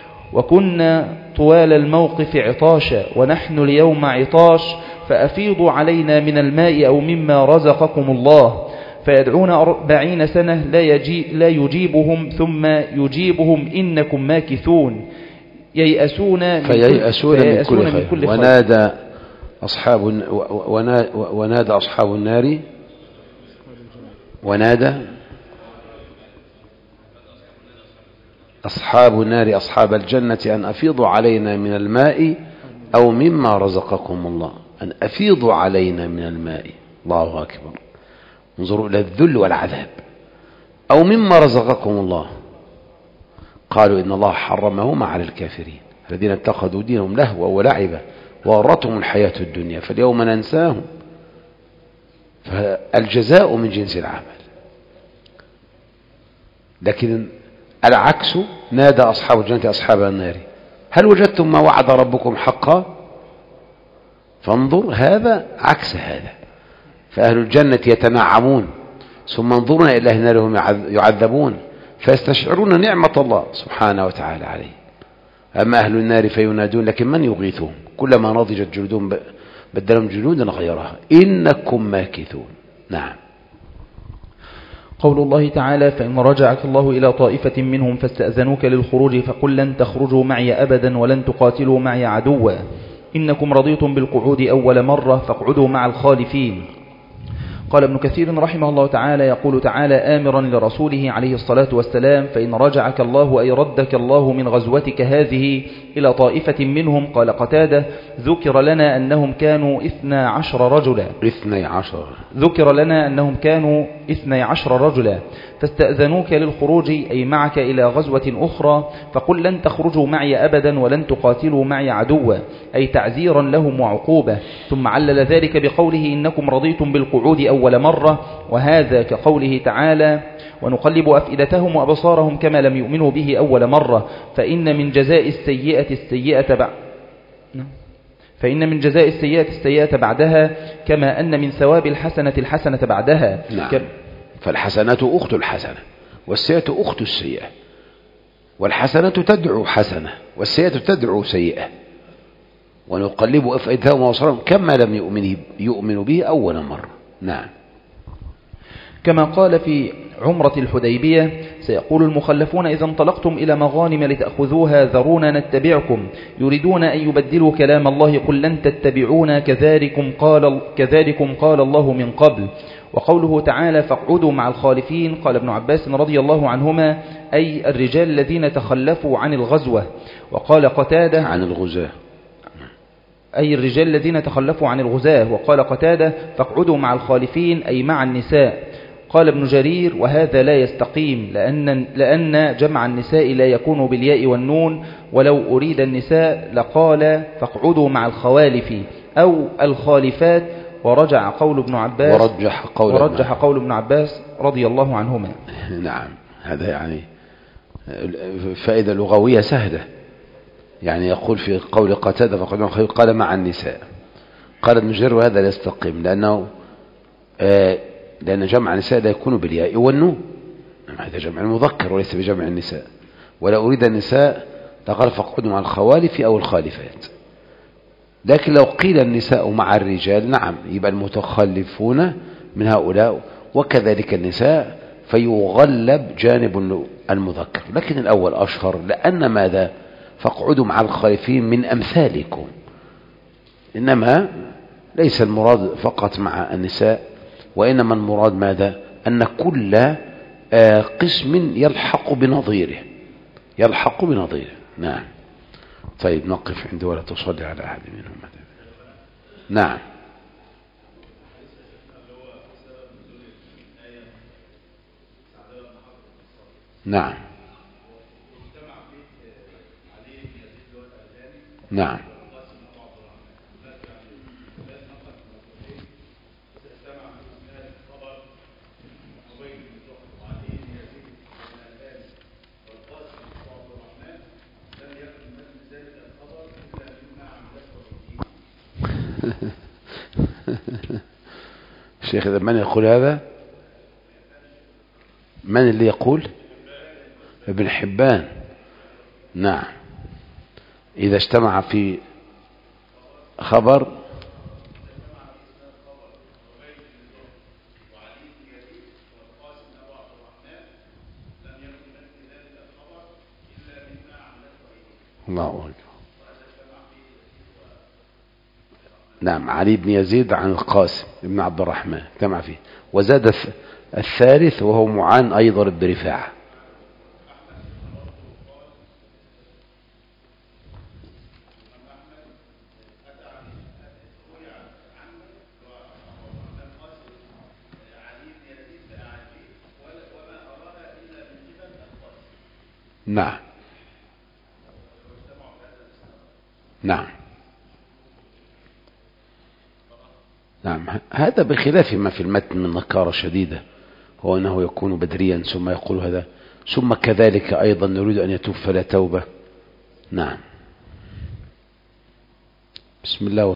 وكنا طوال الموقف عطاشا ونحن اليوم عطاش، فأفيضوا علينا من الماء أو مما رزقكم الله. فيدعون أربعين سنة لا, يجي لا يجيبهم ثم يجيبهم إنكم ماكثون ييأسون من فييأسون كل, من كل خير. من كل خير. ونادى أصحاب ونادى أصحاب النار ونادى أصحاب النار أصحاب الجنة أن أفيضوا علينا من الماء أو مما رزقكم الله، أن أفيضوا علينا من الماء. الله أكبر، انظروا إلى الذل والعذاب. أو مما رزقكم الله، قالوا إن الله حرمهما على الكافرين الذين اتخذوا دينهم لهوا ولعبا وغرتهم الحياة الدنيا فاليوم ننساهم. فالجزاء من جنس العمل. لكن العكس نادى أصحاب الجنة أصحاب النار هل وجدتم ما وعد ربكم حقا؟ فانظر هذا عكس هذا. فأهل الجنة يتنعمون ثم انظرنا إلى أهل النار هم يعذبون فيستشعرون نعمة الله سبحانه وتعالى عليه. أما أهل النار فينادون لكن من يغيثهم؟ كلما نضجت جلودهم بدلهم جلودا غيرها إنكم ماكثون. نعم. قول الله تعالى فإن رجعك الله إلى طائفة منهم فاستأذنوك للخروج فقل لن تخرجوا معي أبدا ولن تقاتلوا معي عدوا إنكم رضيتم بالقعود أول مرة فاقعدوا مع الخالفين. قال ابن كثير رحمه الله تعالى يقول تعالى آمرا لرسوله عليه الصلاة والسلام فإن رجعك الله أي ردك الله من غزوتك هذه إلى طائفة منهم. قال قتادة ذكر لنا أنهم كانوا إثنى عشر رجلا إثنى عشر ذكر لنا أنهم كانوا إثنى عشر رجلا فاستأذنوك للخروج أي معك إلى غزوة أخرى فقل لن تخرجوا معي أبدا ولن تقاتلوا معي عدوا أي تعزيرا لهم وعقوبة. ثم علل ذلك بقوله إنكم رضيتم بالقعود أول مرة، وهذا كقوله تعالى ونقلب أفئدتهم وأبصارهم كما لم يؤمنوا به أول مرة فإن من جزاء السيئة السيئة بعد فإن من جزاء السيئة السيئة بعدها، كما أن من ثواب الحسنة الحسنة بعدها. نعم. كم... فالحسنة أخت الحسنة، والسيئة أخت السيئة، والحسنة تدعو حسنة، والسيئة تدعو سيئة، ونقلب أفئدتهم وأبصارهم كما لم يؤمن يؤمن به أول مرة. نعم. كما قال في عمرة الحديبية: سيقول المخلفون إذا انطلقتم إلى مغانم لتأخذوها ذرونا نتبعكم، يريدون أن يبدلوا كلام الله، قل لن تتبعونا كذلكم قال, كذلكم قال الله من قبل. وقوله تعالى: فاقعدوا مع الخالفين، قال ابن عباس رضي الله عنهما: أي الرجال الذين تخلفوا عن الغزوة. وقال قتادة: عن الغزاة، أي الرجال الذين تخلفوا عن الغزاة. وقال قتادة: فاقعدوا مع الخالفين، أي مع النساء. قال ابن جرير: وهذا لا يستقيم، لأن, لأن جمع النساء لا يكون بالياء والنون، ولو أريد النساء لقال فاقعدوا مع الخوالف أو الخالفات. ورجع قول ابن عباس ورجح قول, ورجح قول ابن عباس رضي الله عنهما. نعم. هذا يعني فائدة لغوية سهلة. يعني يقول في قول قتادة فقال قال مع النساء، قال ابن جرير: وهذا لا يستقيم، لأنه آه لأن جمع النساء لا يكون بالياء والنون، هذا جمع المذكر وليس بجمع النساء. ولا أريد النساء لقال فاقعدوا مع الخوالف أو الخالفات. لكن لو قيل النساء مع الرجال، نعم، يبقى المتخلفون من هؤلاء، وكذلك النساء، فيغلب جانب المذكر. لكن الأول أشهر، لأن ماذا؟ فاقعدوا مع الخالفين من أمثالكم، إنما ليس المراد فقط مع النساء، وإنما المراد ماذا؟ أن كل قسم يلحق بنظيره، يلحق بنظيره. نعم. طيب نقف عنده ولا تصلي على أحد منهم. نعم. نعم. نعم. الشيخ من يقول هذا؟ من اللي يقول؟ ابن حبان. نعم. إذا اجتمع في خبر الله أكبر. نعم. علي بن يزيد عن القاسم بن عبد الرحمن اجتمع فيه، وزاد الثالث وهو معان أيضا بن رفاعة. نعم. نعم. نعم. هذا بخلاف ما في المتن من نكارة شديدة، هو أنه يكون بدريا ثم يقول هذا، ثم كذلك أيضا نريد أن يتوب فلا توبة. نعم. بسم الله.